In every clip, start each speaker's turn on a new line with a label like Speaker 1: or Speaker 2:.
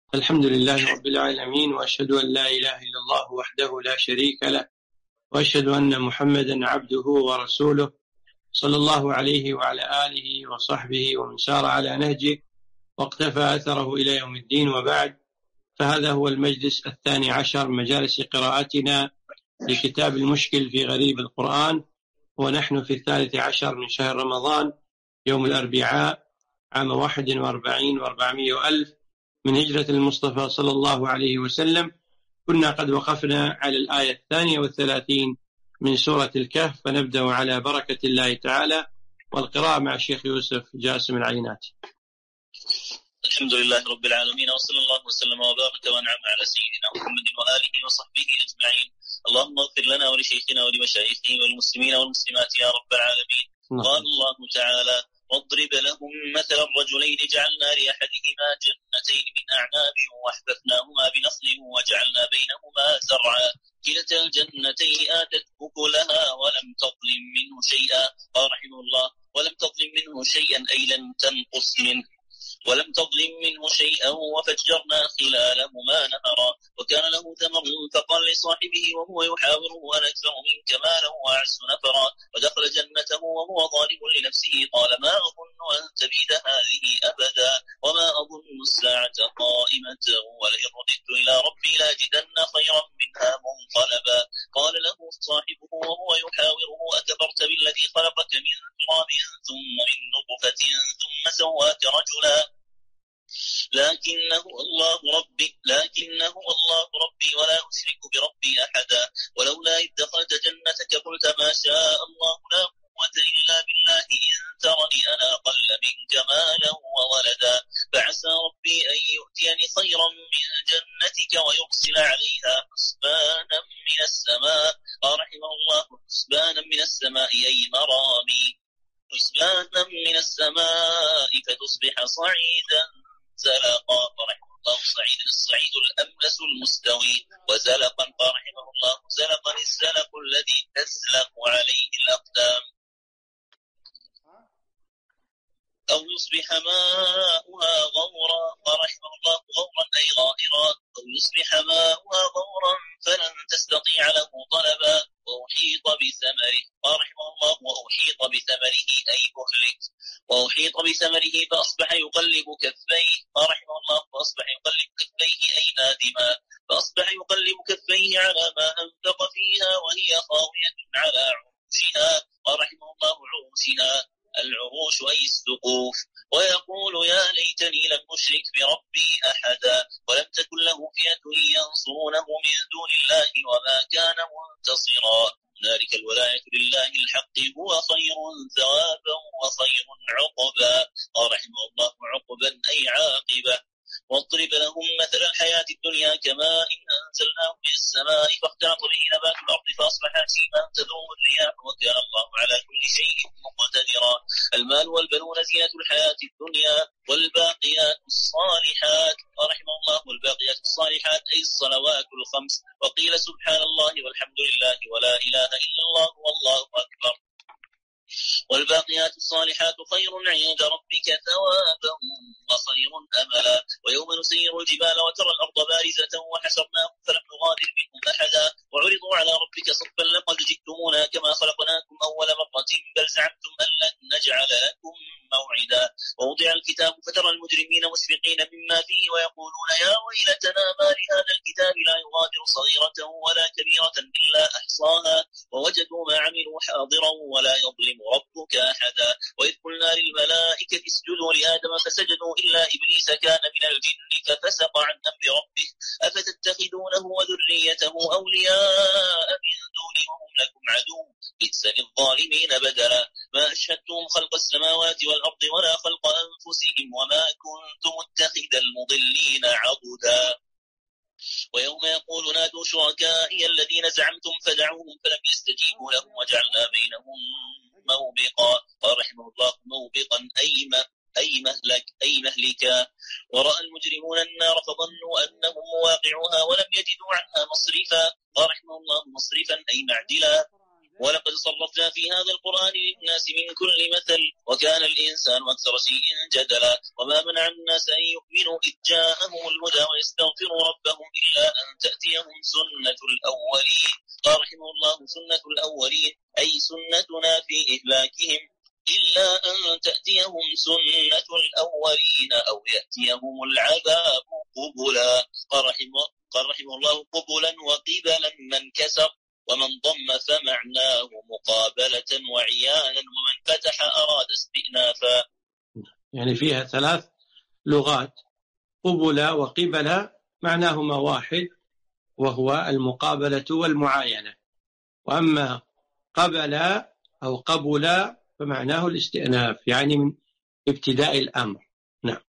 Speaker 1: الحمد لله رب العالمين، وأشهد أن لا إله إلا الله وحده لا شريك له، وأشهد أن محمدا عبده ورسوله، صلى الله عليه وعلى آله وصحبه ومن سار على نهجه واقتفى أثره إلى يوم الدين. وبعد، فهذا هو المجلس 12 من مجالس قراءتنا لكتاب المشكل في غريب القرآن، ونحن في 13 من شهر رمضان، يوم الأربعاء، عام 41 و400 وألف من هجرة المصطفى صلى الله عليه وسلم. كنا قد وقفنا على الآية 32 من سورة الكهف، فنبدأ على بركة الله تعالى والقراءة مع الشيخ يوسف جاسم العيناتي.
Speaker 2: الحمد لله رب العالمين، وصلى الله وسلم وبارك وانعم على سيدنا محمد وآله وصحبه أجمعين. اللهم اغفر لنا ولشيخنا ولمشايخه والمسلمين والمسلمات يا رب العالمين. قال الله تعالى: واضرب لهم مثل الرجلين جعلنا لأحدهما جنتين من أعناب وحففناهما بنخل وجعلنا بينهما زرعا كلتا الجنتين آتت أكلها ولم تظلم منه شيئا. قال رحمه الله: ولم تظلم منه شيئا أي لم تنقص منه، ولم تظلم منه شيئا وفجرنا خلالهما نهرا. وكان له ثمر فقال لصاحبه وهو يحاوره: أنا أكثر منك مالا وأعز نفرا. ودخل جنته وهو ظالم لنفسه قال: ما أظن أن تبيد هذه أبدا، وما أظن الساعة قائمة، ولئن رددت إلى ربي لاجدن خيرا منها منقلبا. قال له صاحبه وهو يحاوره: أكفرت بالذي خلقك من تراب ثم من نطفة ثم سواك رجلا. لكنه الله ربي ولا أشرك بربي أحدا. ولولا إذ دخلت جنتك قلت ما شاء الله لا قوة إلا بالله إن ترني أنا أقل منك مالا وولدا. فعسى ربي أن يؤتيني خيرا من جنتك ويرسل عليها حسبانا من السماء. قال رحمه الله: حسبانا من السماء أي مرامي، حسبانا من السماء فتصبح صعيدا زلقا. فرحمه الله: صعيد الصعيد الأملس المستوي، وزلقا فرحمه الله: زلقا الزلق الذي تزلق عليه الأقدام. أو يصبح ماؤها غورا. فرحمه الله: غورا أي غائرا. أو يصبح ماؤها غورا فلن تستطيع له طلبا. وأحيط بثمره. فرحمه الله: وأحيط بثمره أي مهلك. وأحيط بثمره فأصبح يقلب كفيه. فرحمه الله: فأصبح يقلب كفيه أي نادما. فأصبح يقلب كفيه على ما أنفق فيها وهي خاوية على عروشها. فرحمه الله: عروشها العروش أي السقوف. ويقول: يا ليتني لم أشرك بربي أحدا، ولم تكن له فئة ينصرونه من دون الله وما كان منتصرا. هنالك الولاية لله الحق هو خير ثوابا وخير عقبا. قال رحمه الله: عقبا أي عاقبة. واضرب لهم مثل الحياة الدنيا كماء إن أنزلناه من السماء فاختلط به نبات الأرض فأصبح هشيما تذروه الرياح وكان الله على كل شيء مقتدرا. المال والبنون زينة الحياة الدنيا، والباقيات الصالحات. رحمه الله: والباقيات الصالحات أي الصلوات الخمس. وقيل سبحان الله والحمد لله ولا إله إلا الله والله أكبر. والباقيات الصالحات خير عند ربك ثوابا وخير أملا. ويوم نسير الجبال وترى الأرض بارزة وحشرناهم فلم نغادر منهم أحدا. وعرضوا على ربك صفا لقد جئتمونا كما خلقناكم أول مرة بل زعمتم أن لن نجعل لكم موعدا. ووضع الكتاب فترى المجرمين مشفقين مما فيه ويقولون يا ويلتنا ما لهذا الكتاب لا يغادر صغيرة ولا كبيرة إلا أحصاها ووجدوا ما عملوا حاضرا ولا يظلم ربك أحدا. وإذ قلنا للملائكة اسجدوا لآدم فسجدوا إلا إبليس كان من الجن ففسق عن أمر ربه أفتتخذونه وذريته أولياء من دوني وهم لكم عدو بئس للظالمين بدلا. ما أشهدتهم خلق السماوات والأرض ولا خلق أنفسهم وما كنت متخذ المضلين عضدا. ويوم يقول نادوا شركائي الذين زعمتم فدعوهم فلم يستجيبوا لهم وجعلنا بينهم موبقا. قال رحمه الله: موبقا أي مهلكا. ورأى المجرمون النار فظنوا أنهم مواقعها ولم يجدوا عنها مصرفا. قال رحمه الله: مصرفا أي معدلا. ولقد صرفنا في هذا القرآن للناس من كل مثل وكان الإنسان أكثر شيء جدلا وما منع الناس أن يؤمنوا إذ جاءهم الهدى ويستغفروا ربهم إلا أن تأتيهم سنة الأولين. قال رحمه الله سنة الأولين أي سنتنا في إهلاكهم إلا أن تأتيهم سنة الأولين أو يأتيهم العذاب قبلا. قال رحمه الله قبلا وقبلا من كسر ومن ضم فمعناه مقابلة وعيانا ومن فتح أراد استئنافا.
Speaker 1: يعني فيها 3 لغات، قبلا وقبلا معناهما واحد وهو المقابلة والمعاينة، وأما قبلا أو قبلا فمعناه الاستئناف يعني من ابتداء الأمر. نعم.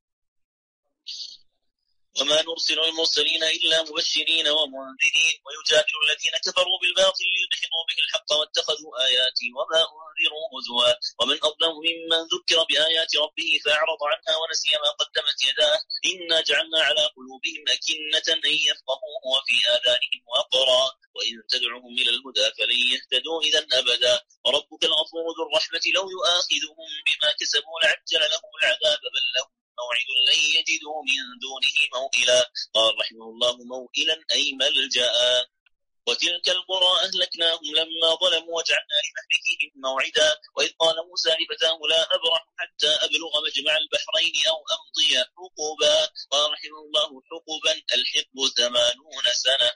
Speaker 2: وما نرسل المرسلين إلا مبشرين ومنذرين ويجادل الذين كفروا بالباطل ليدحضوا به الحق واتخذوا آياتي وما أنذروا هزوا ومن أظلم ممن ذكر بآيات ربه فأعرض عنها ونسي ما قدمت يداه إنا جعلنا على قلوبهم أكنة أن يفقهوه وفي آذانهم وقرا وإن تدعهم إلى الهدى فلن يهتدوا إذا أبدا وربك الغفور ذو الرحمة لو يؤاخذهم بما كسبوا لعجل لهم العذاب بل لهم موعد لن يجدوا من دونه موئلا. قال رحمه الله موئلا أي ملجأ. وتلك القرى أهلكناهم لما ظلموا وجعلنا لمهلكهم موعدا وإذ قال موسى لفتاه لا أبرح حتى أبلغ مجمع البحرين أو أمضي حقبا. قال رحمه الله حقبا الحقب 80 سنة.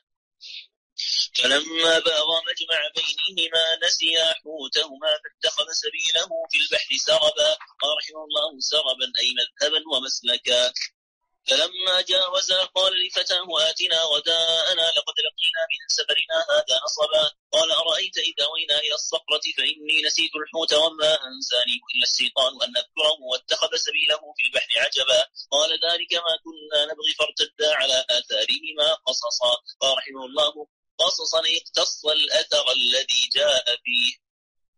Speaker 2: فلما بلغ مجمع بينهما نسيا حوتهما فاتخذ سبيله في البحر سربا. قال رحمه الله سربا أي مذهبا ومسلكا. فلما جاوزا قال لفتاه آتنا غداءنا لقد لقينا من سفرنا هذا نصبا. قال أرأيت إذا أوينا إلى الصخرة فإني نسيت الحوت وما أنسانيه إلا الشيطان أن أذكره واتخذ سبيله في البحر عجبا. قال ذلك ما كنا نبغي فارتدا على آثارهما قصصا. قال رحمه الله قصصا اقتص الأثر الذي جاء فيه.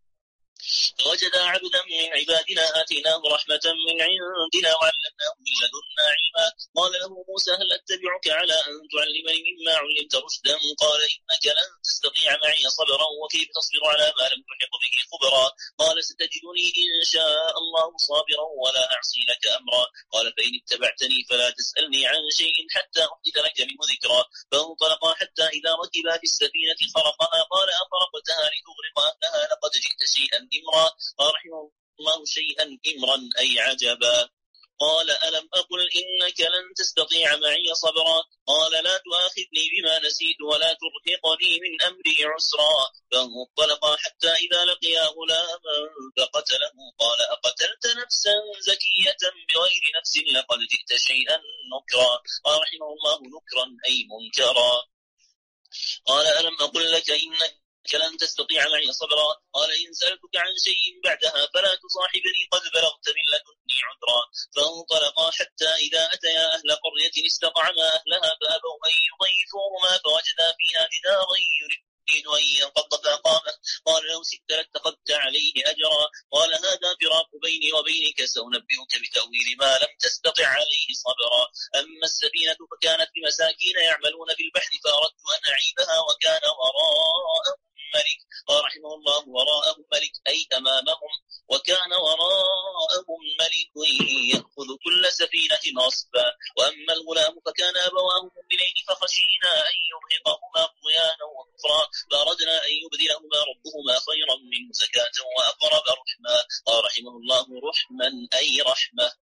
Speaker 2: فوجد عبدا من عبادنا آتيناه رحمة من عندنا وعلمناه من لدنا علما. قال له موسى هل أتبعك على أن تعلمني مما علمت رشدا؟ قال إنك لن تستطيع معي صبرا وكيف تصبر على ما لم تحط به خبرا. قال ستجدني إن شاء الله صابرا ولا أعصي لك أمرا. قال فإن اتبعتني فلا تسألني عن شيء حتى أحدث لك منه ذكرا. فانطلقا حتى إذا ركبا في السفينة خرقها قال أخرقتها لتغرق أهلها لقد جئت شيئا إمرا. قال رحمه الله شيئا إمرا أي عجبا. قال ألم أقل إنك لن تستطيع معي صبرا. قال لا تؤاخذني بما نسيت ولا ترهقني من أمري عسرا. فانطلقا حتى إذا لقيا غلاما فقتله. قال أقتلت نفسا زكية بغير نفس لقد جئت شيئا نكرا. قال رحمه الله نكرا أي منكرا. قال ألم أقل لك إنك لن تستطيع معي صبرا. قال إن سألتك عن شيء بعدها فلا تصاحبني قد بلغت من لدني عذرا. فانطلقا حتى إذا أتيا أهل قرية استطعما أهلها فأبوا أن يضيفوهما فوجدا فيها جدارا يريد أن ينقض فأقامه. قال لو شئت لاتخذت عليه أجرا. قال هذا فراق بيني وبينك سأنبئك بتأويل ما لم تستطع عليه صبرا. أما السفينة فكانت لمساكين يعملون في البحر فأردت أن أعيبها وكان وراءهم ملك. قال رحمه الله وراءهم ملك أي أمامهم وكان وراءهم ملك يأخذ كل سفينة نصبا. وأما الغلام فكان أبواه مؤمنين فخشينا أن يرهقهما طغيانا وكفرا فأردنا أن يبدلهما ربهما خيرا منه زكاة وأقرب رحما. قال رحمه الله رحما أي رحمة.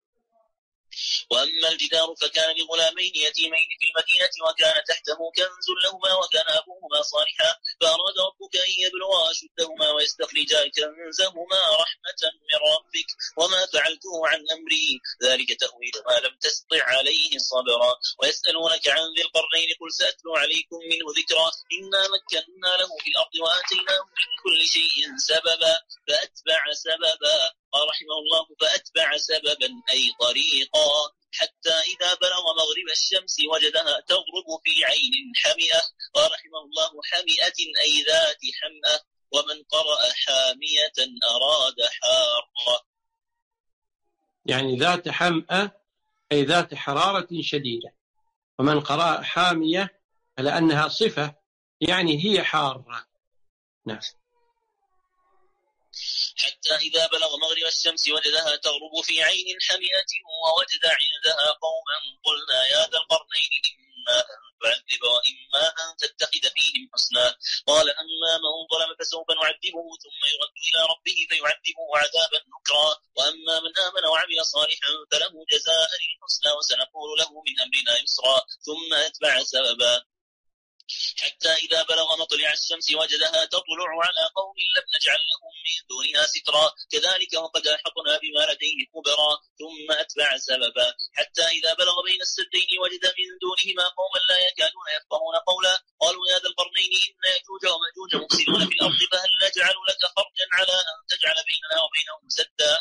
Speaker 2: وأما الجدار فكان لغلامين يتيمين في المدينة وكان تحته كنز لهما وكان أبوهما صالحا فأراد ربك أن يبلغا أشدهما ويستخرجا كنزهما رحمة من ربك وما فعلته عن أمري ذلك تأويل ما لم تستطع عليه صبرا. ويسألونك عن ذي القرنين قل سأتلو عليكم منه ذكرا. إنا مكنا له في الأرض وآتيناه من كل شيء سببا فأتبع سببا. قال رحمه الله فأتبع سببا أي طريقا حتى إذا بلغ مغرب الشمس وجدها تغرب في عين حمئة. قال رحمه الله حمئة أي ذات حمأة. ومن قرأ حامية أراد حارة
Speaker 1: يعني ذات حمأة أي ذات حرارة شديدة. ومن قرأ حامية على أنها صفة يعني هي حارة. نعم.
Speaker 2: حتى إذا بلغ مغرب الشمس وجدها تغرب في عين حمئة ووجد عندها قوما قلنا يا ذا القرنين إما أن تعذب وإما أن تتخذ فيهم حسنا قال أما من ظلم فسوف نعذبه ثم يرد إلى ربه فيعذبه عذابا نكرا وأما من آمن وعمل صالحا فله جزاء الحسنى وسنقول له من أمرنا يسرا ثم أتبع سببا حتى إذا بلغ مطلع الشمس وجدها تطلع على قوم لم نجعل لهم من دونها سترا كذلك وقد أحطنا بما لديه خبرا ثم أتبع سببا حتى إذا بلغ بين السدين وجد من دونهما قوما لا يكادون يفقهون قولا قالوا يا ذا القرنين إن يأجوج ومأجوج مفسدون في الأرض فهل نجعل لك خرجا على أن تجعل بيننا وبينهم سدا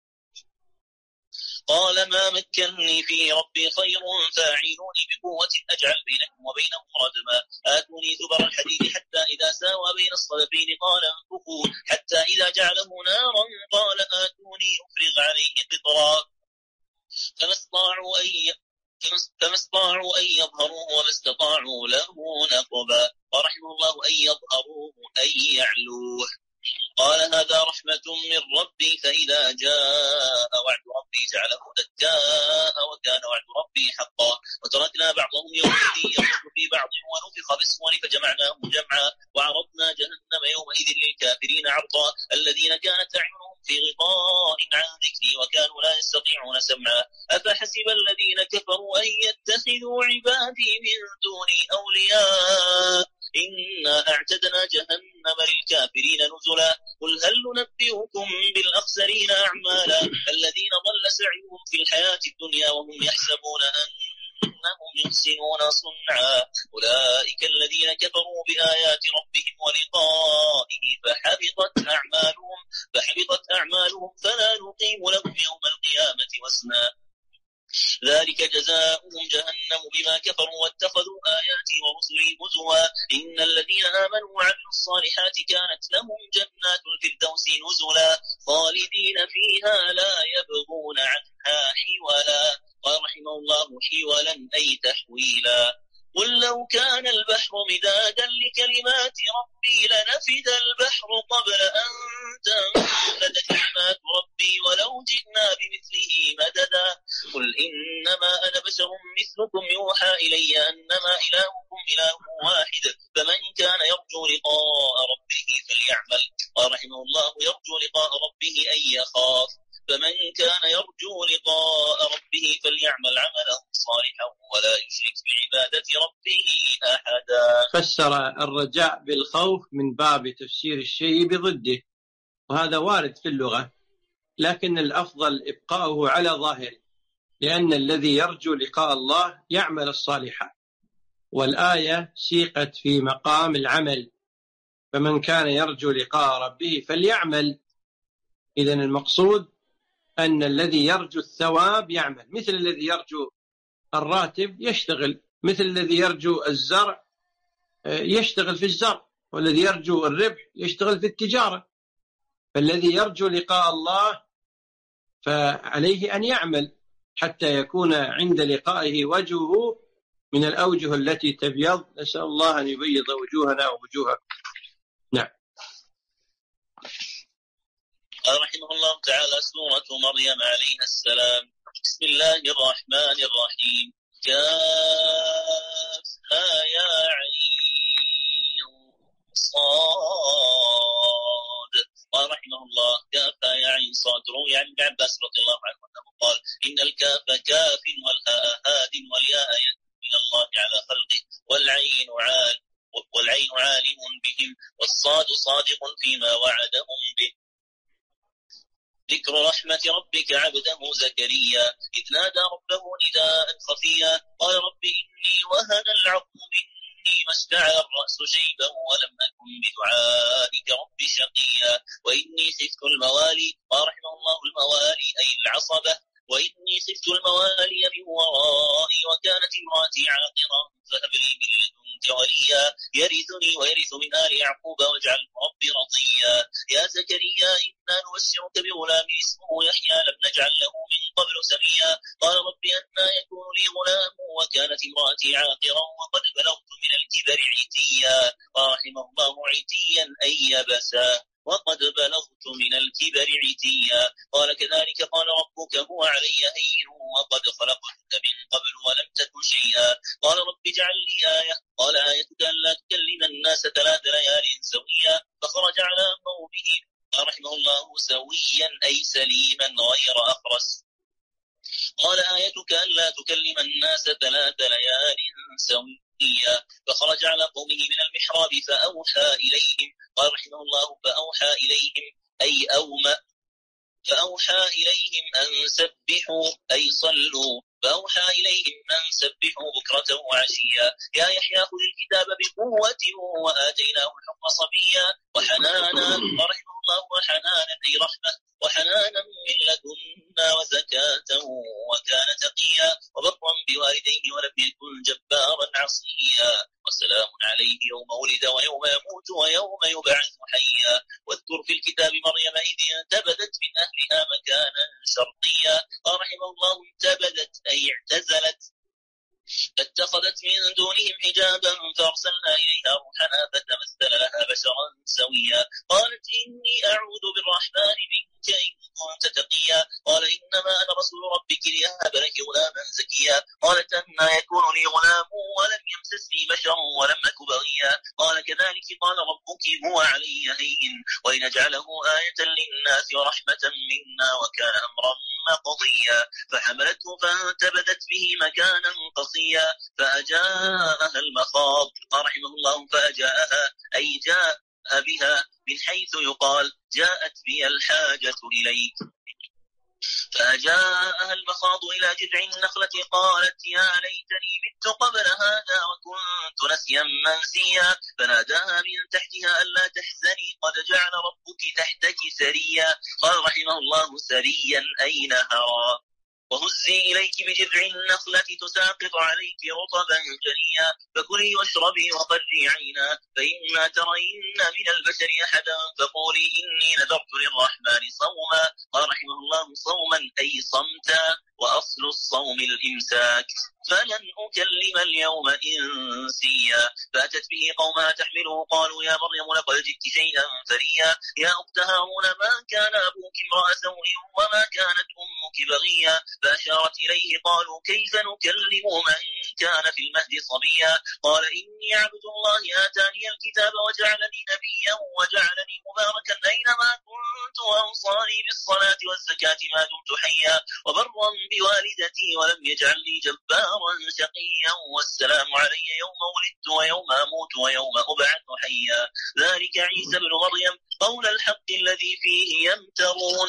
Speaker 2: قال ما مكنني فيه ربي خير فاعينوني بقوة أجعل بينكم وبينهم ردما آتوني زبر الحديد حتى إذا ساوى بين الصدفين قال انفخوا حتى إذا جعله نارا قال آتوني أفرغ عليه قطرا فما استطاعوا أن يظهروه وما استطاعوا له نقبا ورحمه الله أن يظهروه أن يعلوه قال هذا رحمة من ربي فإذا جاء وعد ربي جعله دكاء وكان وعد ربي حقا وتركنا بعضهم يومئذ يخرج في بعض ونفخ في الصور فجمعناهم جمعا وعرضنا جهنم يومئذ للكافرين عرضا الذين كانت أعينهم في غطاء عن ذكري وكانوا لا يستطيعون سمعا أفحسب الذين كفروا أن يتخذوا عبادي من دوني أولياء إنا أعتدنا جهنم للكافرين نزلا قل هل ننبئكم بالأخسرين أعمالا الذين ضل سعيهم في الحياة الدنيا وهم يحسبون أنهم يحسنون صنعا أولئك الذين كفروا بآيات ربهم ولقائه فحبطت أعمالهم فلا نقيم لهم يوم القيامة وزنا ذلك جزاؤهم جهنم بما كفروا واتخذوا آياتي ورسلي هزوا إن الذين آمنوا وعملوا الصالحات كانت لهم جنات الفردوس نزلا خالدين فيها لا يبغون عنها حولا ورحمه الله حولا أي تحويلا قل لو كان البحر مدادا لكلمات ربي لنفد البحر قبل أن تنفد كلمات ربي ولو جئنا بمثله مددا قل إنما أنا بشر مثلكم يوحى إلي أنما إلهكم إله واحد فمن كان يرجو لقاء ربه فليعمل ورحمه الله يرجو لقاء ربه أن يخاف فمن كان يرجو لقاء ربه فليعمل عملا صالحا ولا يشرك بعبادة ربه أحدا.
Speaker 1: فسر الرجاء بالخوف من باب تفسير الشيء بضده، وهذا وارد في اللغة، لكن الأفضل إبقاؤه على ظاهره، لأن الذي يرجو لقاء الله يعمل الصالحات، والآية سيقت في مقام العمل، فمن كان يرجو لقاء ربه فليعمل. إذن المقصود أن الذي يرجو الثواب يعمل، مثل الذي يرجو الراتب يشتغل، مثل الذي يرجو الزرع يشتغل في الزرع، والذي يرجو الربح يشتغل في التجارة. فالذي يرجو لقاء الله فعليه أن يعمل حتى يكون عند لقائه وجهه من الأوجه التي تبيض. نسأل الله أن يبيض وجوهنا ووجوهكم. نعم.
Speaker 2: رحمه الله تعالى سورة مريم عليها السلام. بسم الله الرحمن الرحيم. كافها يا عين صاد. ورحمه الله كافها يا عين صاد روي عن ابن عباس رضي الله عنه أنه قال إن الكاف كاف والهاء هاد والياء من الله على خلقه والعين عالم بهم والصاد صادق فيما وعدهم به. ذكر رحمة ربك عبده زكريا إذ نادى ربه نداء خفيا قال رب إني وهن العظم مني واشتعل الرأس شيبا ولم أكن بدعائك رب شقيا وإني خفت الموالي. ورحمه الله الموالي أي العصبة. وإني خفت الموالي من ورائي وكانت امرأتي عاقرا فهب لي من لدنك وليا يرثني ويرث من آل يعقوب واجعله ربي رضيا. يا زكريا إنا نبشرك بغلام اسمه يحيى لم نجعل له من قبل سميا قال رب أنى يكون لي غلام وكانت امرأتي عاقرا وقد بلغت من الكبر عتيا. ورحمه الله عتيا أي يبسا. وقد بلغت من الكبر عتيا. قال كذلك قال ربك هو علي هين وقد خلقتك من قبل ولم تكن شيئا. قال رب اجعل لي آية. قال آيتك ألا تكلم الناس 3 ليال سويا. فخرج على قومه رحمه الله سويا أي سليما غير أخرس. قال آيتك ألا تكلم الناس 3 ليال سويا. فخرج على قومه من المحراب فأوحى إليهم. قال رحمه الله فأوحى إليهم أي أومأ. فأوحى إليهم أن سبحوا أي صلوا. فأوحى إليهم أن سبحوا بكرة وعشيا. يا يحيى خذ الكتاب بقوة وآتيناه الحكم صبيا. وحنانا رحمه الله وحنانا أي رحمة وحنانا من لدنا وزكاة وكان تقيا. وبرا بوالديه ولم يكن جبارا عصيا. وسلام عليه يوم ولد ويوم يموت ويوم يبعث حيا. واذكر في الكتاب مريم إذ انتبذت من أهلها مكانا شرقيا. رحمه الله انتبذت أي اعتزلت. فاتخذت من دونهم حجابا فأرسلنا إليها روحنا فتمثل لها بشرا سويا. قالت إني أعوذ بالرحمن منك إن كنت تقيا. قال إنما أنا رسول ربك لأهب لك غلاما زكيا. قالت أنى يكون لي غلام ولم يمسسني بشر ولم أك بغيا. قال كذلك قال ربك هو علي هين ولنجعله آية للناس ورحمة منا وكان أمرا مقضيا. فحملته فانتبذت به مكانا قصيا. فأجاءها المخاض رحمه الله فأجاءها أي جاء بها من حيث يقال جاءت بي الحاجة إليك. فأجاءها المخاض إلى جذع النخلة قالت يا ليتني مت قبل هذا وكنت نسيا منسيا. فناداها من تحتها ألا تحزني قد جعل ربك تحتك سريا. قال رحمه الله سريا أي نهرا. وهزي إليك بجذع النخلة تساقط عليك رطبا جنيا. فكلي واشربي وقري عينا. فإما ترين من البشر أحدا فقولي إني نذرت للرحمن صوما. قال رحمه الله صوما أي صمتا. وأصل الصوم الإمساك. فلن أكلم اليوم إنسيا. فأتت به قومها تحمله قالوا يا مريم لقد جئت شيئا فريا. يا أخت هارون ما كان أبوك امرأ سوء وما كانت أمك بغيا. فأشارت إليه قالوا كيف نكلم من كان في المهد صبيا. قال إني عبد الله آتاني الكتاب وجعلني نبيا وجعلني مباركا أينما كنت وأوصاني بالصلاة والزكاة ما دمت حيا وبرا بوالدتي ولم يجعلني جبارا شقيا. والسلام علي يوم ولدت ويوم أموت ويوم أبعث حيا. ذلك عيسى بن مريم قول الحق الذي فيه يمترون.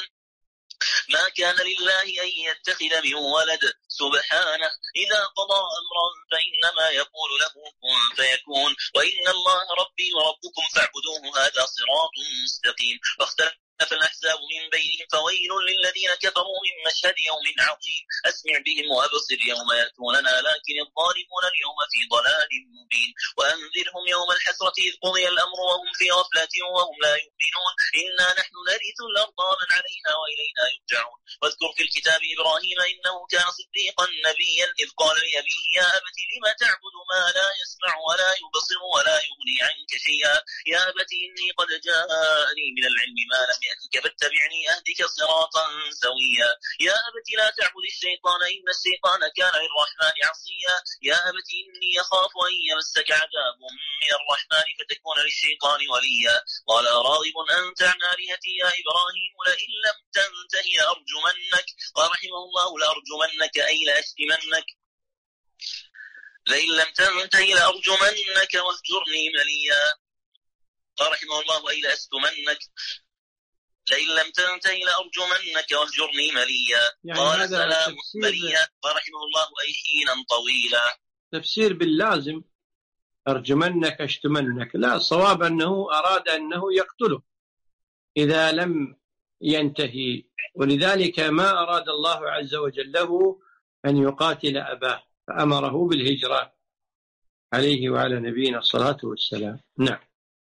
Speaker 2: ما كان لله أن يتخذ من ولد سبحانه إذا قضى أمرا فإنما يقول له كن فيكون. وإن الله ربي وربكم فاعبدوه هذا صراط مستقيم. فاختلف الأحزاب من بينهم فويل للذين كفروا من مشهد يوم عظيم. أسمع بهم وأبصر يوم يأتوننا لكن الظالمون اليوم في ضلال مبين. وأنذرهم يوم الحسرة إذ قضي الأمر وهم في غفلة وهم لا يؤمنون. إنا نحن نرث الأرض ومن عليها وإلينا يرجعون. واذكر في الكتاب إبراهيم إنه كان صديقا نبيا إذ قال لأبيه يا أبت لم تعبد ما لا يسمع ولا يبصر ولا يغني عنك شيئا. يا أبت إني قد جاءني من العلم ما لم يأتك فاتبعني أهدك صراطا سويا. يا أبت لا تعبد الشيطان إن الشيطان كان للرحمن عصيا. يا أبت إني يخاف أن يمسك عذاب من الرحمن فتكون للشيطان وليا. قال راغب أنت عن آلهتي يا إبراهيم لئن لم تنته لأرجمنك. قال رحمه الله لأرجمنك أي لأشتمنك. لئن لم تنته لأرجمنك واهجرني مليا. قال رحمه الله أي لأستمنك. لئن لم تنته لأرجمنك واهجرني مليا.
Speaker 1: يعني
Speaker 2: قال سلام مليا. قال رحمه الله أي حينا طويلا.
Speaker 1: تفسير باللازم أرجمنك أشتمنك. لا، الصواب أنه أراد أنه يقتله إذا لم ينتهي. ولذلك ما أراد الله عز وجل له أن يقاتل أباه فأمره بالهجرة عليه وعلى نبينا الصلاة والسلام. نعم.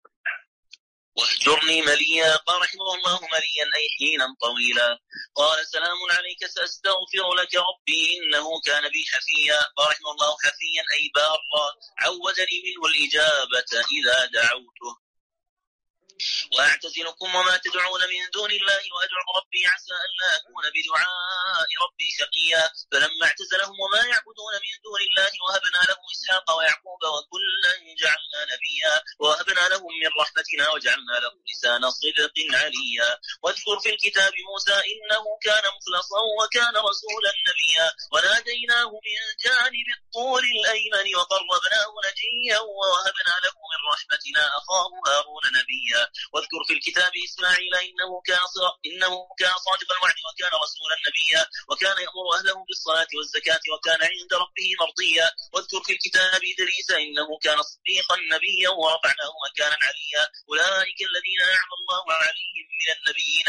Speaker 2: واهجرني مليا. قال رحمه الله مليا أي حينا طويلا. قال سلام عليك سأستغفر لك ربي إنه كان بي حفيا. قال رحمه الله حفيا أي بارا عودني منه الإجابة إذا دعوته. وأعتزلكم وما تدعون من دون الله وأدعو ربي عسى أن لا أكون بدعاء ربي شقيا. فلما اعتزلهم وما يعبدون من دون الله وهبنا له إسحاق ويعقوب وكلا جعلنا نبيا ووهبنا لهم من رحمتنا وجعلنا له لسان صدق عليا. واذكر في الكتاب موسى إنه كان مخلصا وكان رسولا نبيا وناديناه من جانب الطور الأيمن وقربناه نجيا ووهبنا له من رحمتنا أخاه هارون نبيا. واذكر في الكتاب إسماعيل إنه كان صادق الوعد وكان رسولا نبيا وكان يأمر أهله بالصلاة والزكاة وكان عند ربه مرضيا. واذكر في الكتاب إدريس إنه كان صديقا نبيا ورفعناه مكانا عليا. أولئك الذين أنعم الله عليهم من النبيين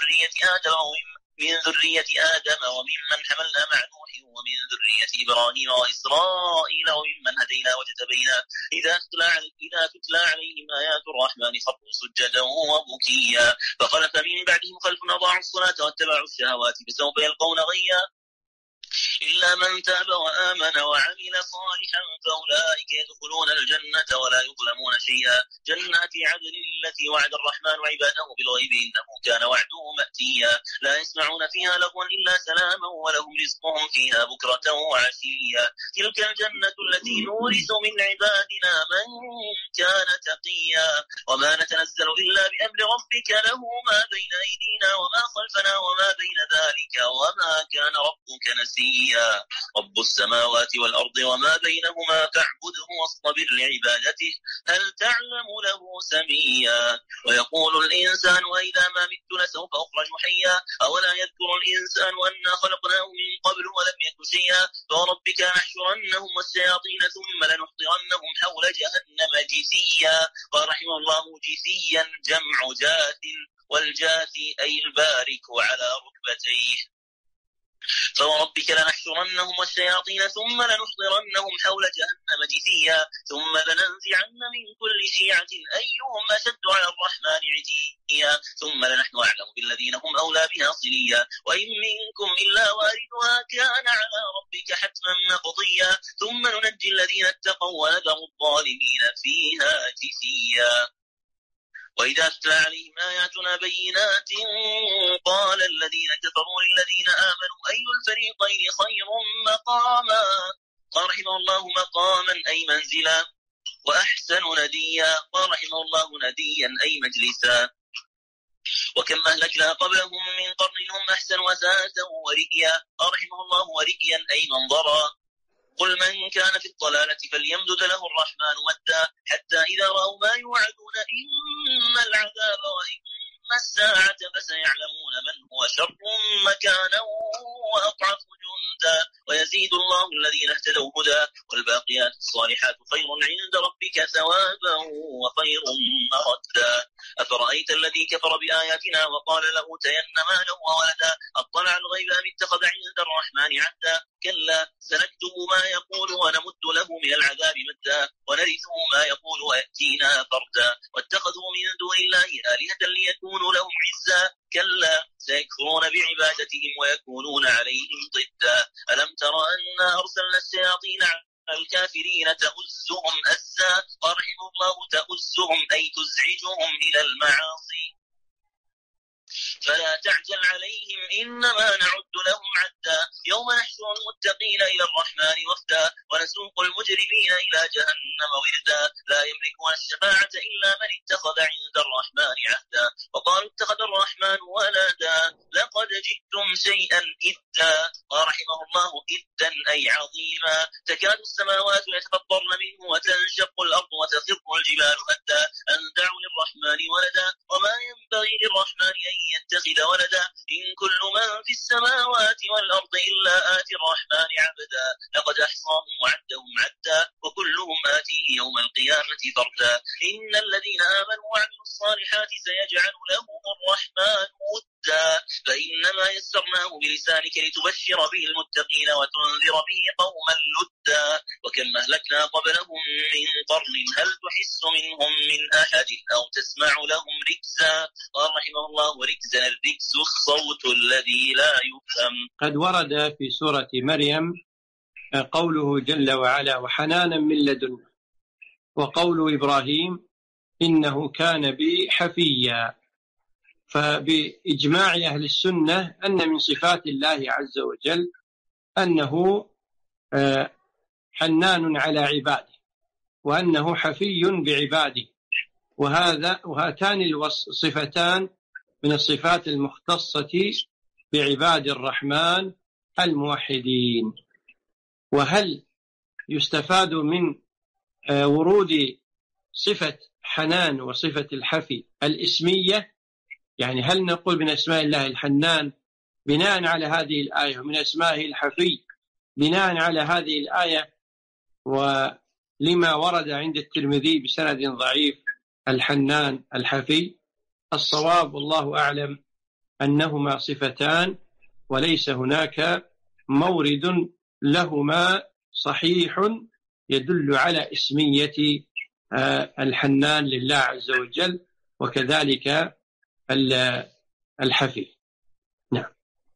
Speaker 2: من ذرية آدم وممن حملنا مع نوح ومن ذرية إبراهيم وإسرائيل وممن هدينا واجتبينا إذا تتلى عليهم آيات الرحمن خروا سجدا وبكيا. فخلف من بعدهم خلف أضاعوا الصلاة واتبعوا الشهوات فسوف يلقون غيا إلا من تاب وآمن وعمل صالحا فأولئك يدخلون الجنة ولا يظلمون شيئا. جنات عدن التي وعد الرحمن عباده بالغيب إنه كان وعده مأتيا. لا يسمعون فيها لغوا إلا سلاما ولهم رزقهم فيها بكرة وعشيا. تلك الجنة التي نورث من عبادنا من كان تقيا. وما نتنزل إلا بأمر ربك له ما بين أيدينا وما خلفنا وما بين ذلك وما كان ربك نسيا. رب السماوات والأرض وما بينهما فاعبده واصطبر لعبادته هل تعلم له سميا. ويقول الإنسان وإذا ما مت لسوف أخرج حيا. أولا يذكر الإنسان أنا خلقناه من قبل ولم يك شيئا. فوربك نحشرنهم والشياطين ثم لنحضرنهم حول جهنم جثيا. قال رحمه الله جثيا جمع جاث والجاثي أي البارك على ركبتيه. فوربك لنحشرنهم والشياطين ثم لنحضرنهم حول جهنم جثيا ثم لننزعن من كل شيعة أيهم أشد على الرحمن عتيا ثم لنحن أعلم بالذين هم أولى بها صليا. وإن منكم إلا واردها كان على ربك حتما مقضيا ثم ننجي الذين اتقوا ونذر الظالمين فيها جثيا. وإذا تتلى عليهم آياتنا بينات قال الذين كفروا للذين آمنوا أي الفريقين خير مقاما. قال رحمه الله مقاما أي منزلا وأحسن نديا. قال رحمه الله نديا أي مجلسا. وكم أهلكنا قبلهم من قرن هم أحسن وساتا ورئيا. قال رحمه الله ورئيا أي منظرا. قل من كان في الضلالة فليمدد له الرحمن مدا حتى إذا رأوا ما يوعدون إما العذاب وإما الساعة فسيعلمون من هو شر مكانا وأضعف جندا. ويزيد الله الذين اهتدوا هدى والباقيات الصالحات خير عند ربك ثوابا وخير مردا. أفرأيت الذي كفر بآياتنا وقال لأوتين مالا وولدا أطلع الغيب أم اتخذ عند الرحمن عهدا. كلا سنكتب ما يقول ونمد له من العذاب مدا ونرثه ما يقول ويأتينا فردا. واتخذوا من دون الله آلهة ليكونوا لهم عزا. كلا سيكفرون بعبادتهم ويكونون عليهم ضدا. ألم تر أنا أرسلنا الشياطين على الكافرين تؤزهم أزا. قال رحمه الله تؤزهم أي تزعجهم إلى المعاصي. فلا تعجل عليهم إنما نعد لهم عدا. يوم نحشر المتقين إلى الرحمن وفدا ونسوق المجرمين إلى جهنم وردا. لا يملكون الشفاعة إلا من اتخذ عند الرحمن عهدا. وقالوا اتخذ الرحمن ولدا لقد جئتم شيئا إدا. قال رحمه الله إدا أي عظيما. تكاد السماوات يتفطرن منه وتنشق الأرض وتخر الجبال هدا أن دعوا للرحمن ولدا وما ينبغي للرحمن أن يتخذ ولدا. إن كل من في السماوات والأرض إلا آتي الرحمن عبدا. لقد أحصاهم وعدهم عدا وكلهم آتيه يوم القيامة فردا. إن الذين آمنوا وعملوا الصالحات سيجعل لهم الرحمن ودا. فإنما يسرناه بلسانك لتبشر به المتقين وتنذر به قوما لدا. وكم أهلكنا قبلهم من قرن هل تحس منهم من أحد أو تسمع لهم ركزا. قال رحمه الله وركزا الركز الصوت الذي لا يفهم.
Speaker 1: قد ورد في سورة مريم قوله جل وعلا وحنانا من لدن، وقول إبراهيم إنه كان بي حفيا. فبإجماع أهل السنة أن من صفات الله عز وجل أنه حنان على عباده، وأنه حفي بعباده، وهاتان الصفتان من الصفات المختصة بعباد الرحمن الموحدين. وهل يستفاد من ورود صفة حنان وصفة الحفي الإسمية؟ يعني هل نقول من أسماء الله الحنان بناء على هذه الآية، ومن أسمائه الحفي بناء على هذه الآية، ولما ورد عند الترمذي بسند ضعيف الحنان الحفي؟ الصواب والله أعلم أنهما صفتان، وليس هناك مورد لهما صحيح يدل على اسمية الحنان لله عز وجل، وكذلك الحفي. نعم.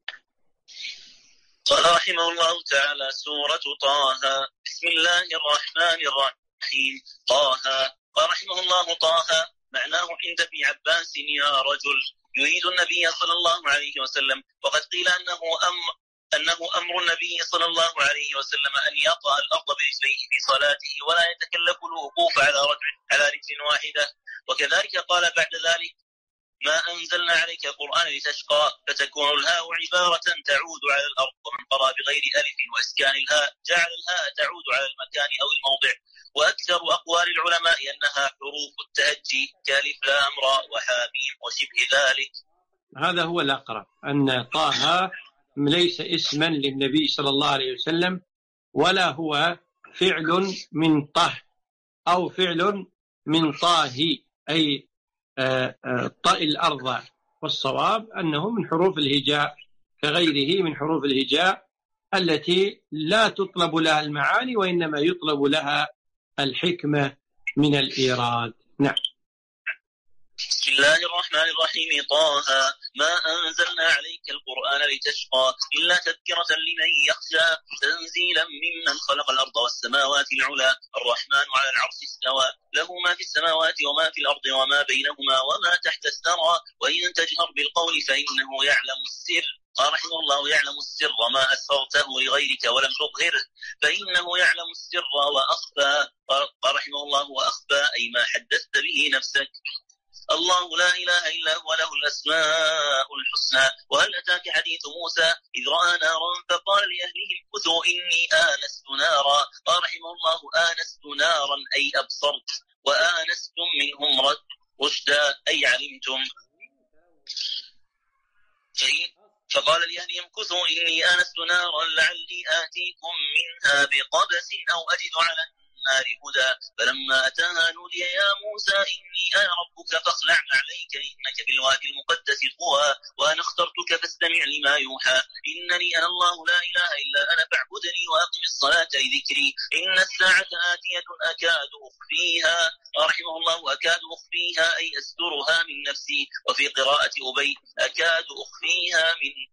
Speaker 2: قال رحمه الله تعالى: سورة طه. بسم الله الرحمن الرحيم. طه. قال رحمه الله: طه معناه عند ابن عباس يا رجل، يريد النبي صلى الله عليه وسلم. وقد قيل أنه أمر النبي صلى الله عليه وسلم أن يطأ الأرض برجليه في صلاته ولا يتكلف الوقوف على رجل واحدة. وكذلك قال بعد ذلك: ما أنزلنا عليك القرآن لتشقى، فتكون الهاء عبارة تعود على الأرض. ومن قرأ بغير ألف وإسكان الهاء جعل الهاء تعود على المكان أو الموضع. وأكثر أقوال العلماء أنها حروف التهجي كالف لام راء وحاميم وشبه ذلك.
Speaker 1: هذا هو الأقرب، أن طه ليس اسما للنبي صلى الله عليه وسلم، ولا هو فعل من طه أو فعل من طاه، أي طأ الأرض. والصواب أنه من حروف الهجاء كغيره من حروف الهجاء التي لا تطلب لها المعاني، وإنما يطلب لها الحكمة من الإيراد. نعم.
Speaker 2: بسم الله الرحمن الرحيم. طه ما أنزلنا عليك القرآن لتشقى إلا تذكرة لمن يخشى تنزيلا ممن خلق الأرض والسماوات العلى الرحمن على العرش استوى له ما في السماوات وما في الأرض وما بينهما وما تحت الثرى وإن تجهر بالقول فإنه يعلم السر. قال رحمه الله: يعلم السر ما أسررته لغيرك ولم تظهره فإنه يعلم السر وأخفى. قال رحمه الله: وأخفى أي ما حدثت به نفسك. الله لا إله إلا هو له الأسماء الحسنى. وهل أتاك حديث موسى إذ رأى نارا فقال لأهلهم كثوا إني آنست نارا. قال رحمه الله: آنست نارا أي أبصرت، وآنستم منهم رشدا أي علمتم. فقال لأهلهم كثوا إني آنست نارا لعلي آتيكم منها بقبس أو أجد على النار هدى. فلما أتاها نودي يا موسى إني أنا ربك فاخلع عليك إنك بالوادي المقدس طوى وأنا اخترتك فاستمع لما يوحى إنني أنا الله لا إله إلا أنا فاعبدني وأقم الصلاة لذكري إن الساعة آتية أكاد أخفيها. رحمه الله: أكاد أخفيها أي أسترها من نفسي. وفي قراءة أبي أكاد أخفيها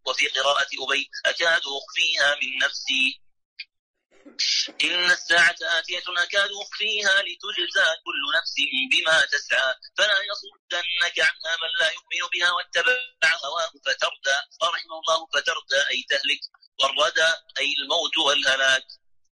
Speaker 2: من نفسي. إن الساعة آتية أكاد أخفيها لتجزى كل نفس بما تسعى فلا يصدنك عنها من لا يؤمن بها واتبع هواه فتردى. رحمه الله: فتردى أي تهلك، والردى أي الموت والهلاك،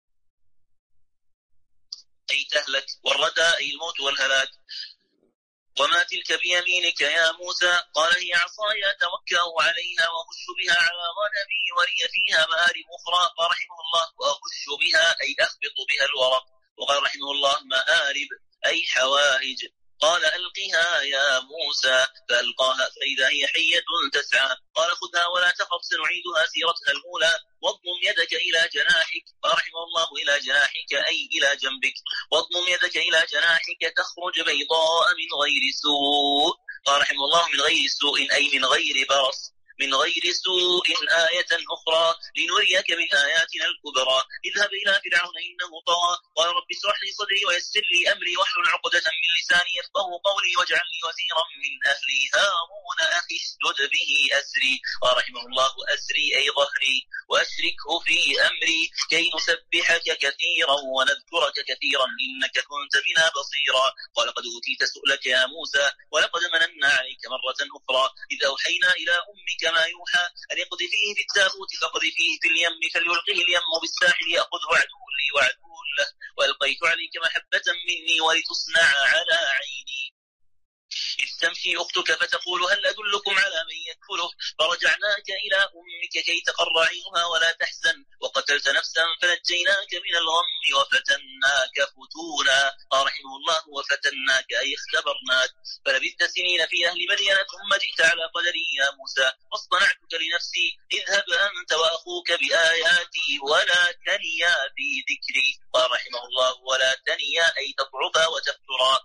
Speaker 2: أي تهلك، والردى أي الموت والهلاك. وما تلك بيمينك يا موسى؟ قال: هي عصاي أتوكأ عليها وأهش بها على غنمي ولي فيها مآرب أخرى. قال رحمه الله: وأهش بها أي أخبط بها الورق. وقال رحمه الله: مآرب أي حوائج. قال: ألقها يا موسى فألقاها فإذا هي حية تسعى. قال: خذها ولا تخف سنعيدها سيرتها الأولى واضمم يدك إلى جناحك. قال رحمه الله: إلى جناحك أي إلى جنبك. واضمم يدك إلى جناحك تخرج بيضاء من غير سوء. قال رحمه الله: من غير سوء أي من غير برص. من غير سوء آية أخرى لنريك من آياتنا الكبرى اذهب إلى فرعون إنه طغى قال رب اشرح لي صدري ويسر لي أمري واحلل عقدة من لساني يفقهوا قولي واجعل لي وزيرا من أهلي هارون أخي اشدد به أزري. ورحمه الله أزري أي ظهري وأشركه في أمري كي نسبحك كثيرا ونذكرك كثيرا إنك كنت بنا بصيرا. ولقد أوتيت سؤلك يا موسى ولقد مننا عليك مرة أخرى إذ أوحينا إلى أمك ما يوحى أن اقذفيه في التابوت فاقذفيه في اليم فليلقه اليم بالساحل يأخذه عدو لي وعدو له وألقيت عليك محبة مني ولتصنع على عيني إذ تمشي أختك فتقول هل أدلكم على من يكفله فرجعناك إلى أمك كي تقر عينها ولا تحزن وقتلت نفسا فنجيناك من الغم وفتناك فتونا. رحمه الله وفتناك أي اختبرناك فلبثت سنين في أهل مدين ثم جئت على قدري يا موسى واصطنعتك لنفسي اذهب أنت وأخوك بآياتي ولا تنيا في ذكري. ورحمه الله ولا تنيا أي تضعفا وتفترا.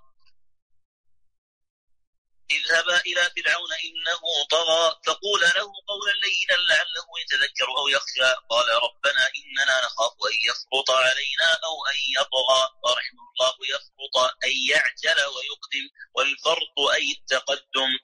Speaker 2: اذهبا إلى فرعون إنه طغى فقولا له قولا لينا لعله يتذكر أو يخشى قال ربنا إننا نخاف أن يفرط علينا أو أن يطغى. ورحمه الله يفرط أي يعجل ويقدم والفرط أي التقدم.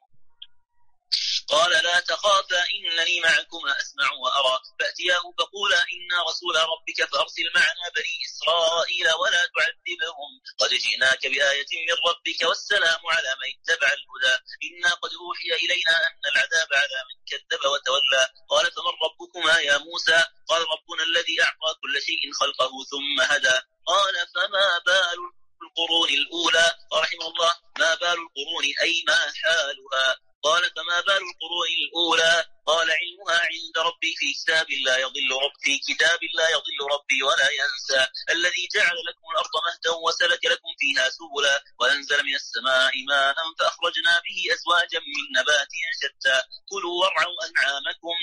Speaker 2: قال لا تخافا إنني معكما أسمع وأرى فأتياه فقولا إنا رسول ربك فأرسل معنا بني إسرائيل ولا تعذبهم قد جئناك بآية من ربك والسلام على من اتبع الهدى إنا قد أوحي إلينا أن العذاب على من كذب وتولى. قال فمن ربكما يا موسى قال ربنا الذي أعطى كل شيء خلقه ثم هدى. قال فما بال القرون الأولى. ورحمه الله ما بال القرون أي ما حالها. قال فما بال القرون الأولى قال علمها عند ربي في كتاب لا يضل ربي ولا ينسى الذي جعل لكم الأرض مهدا وسلك لكم فيها سبلا وأنزل من السماء ماء فأخرجنا به أزواجا من نبات شتى كلوا وارعوا أنعامكم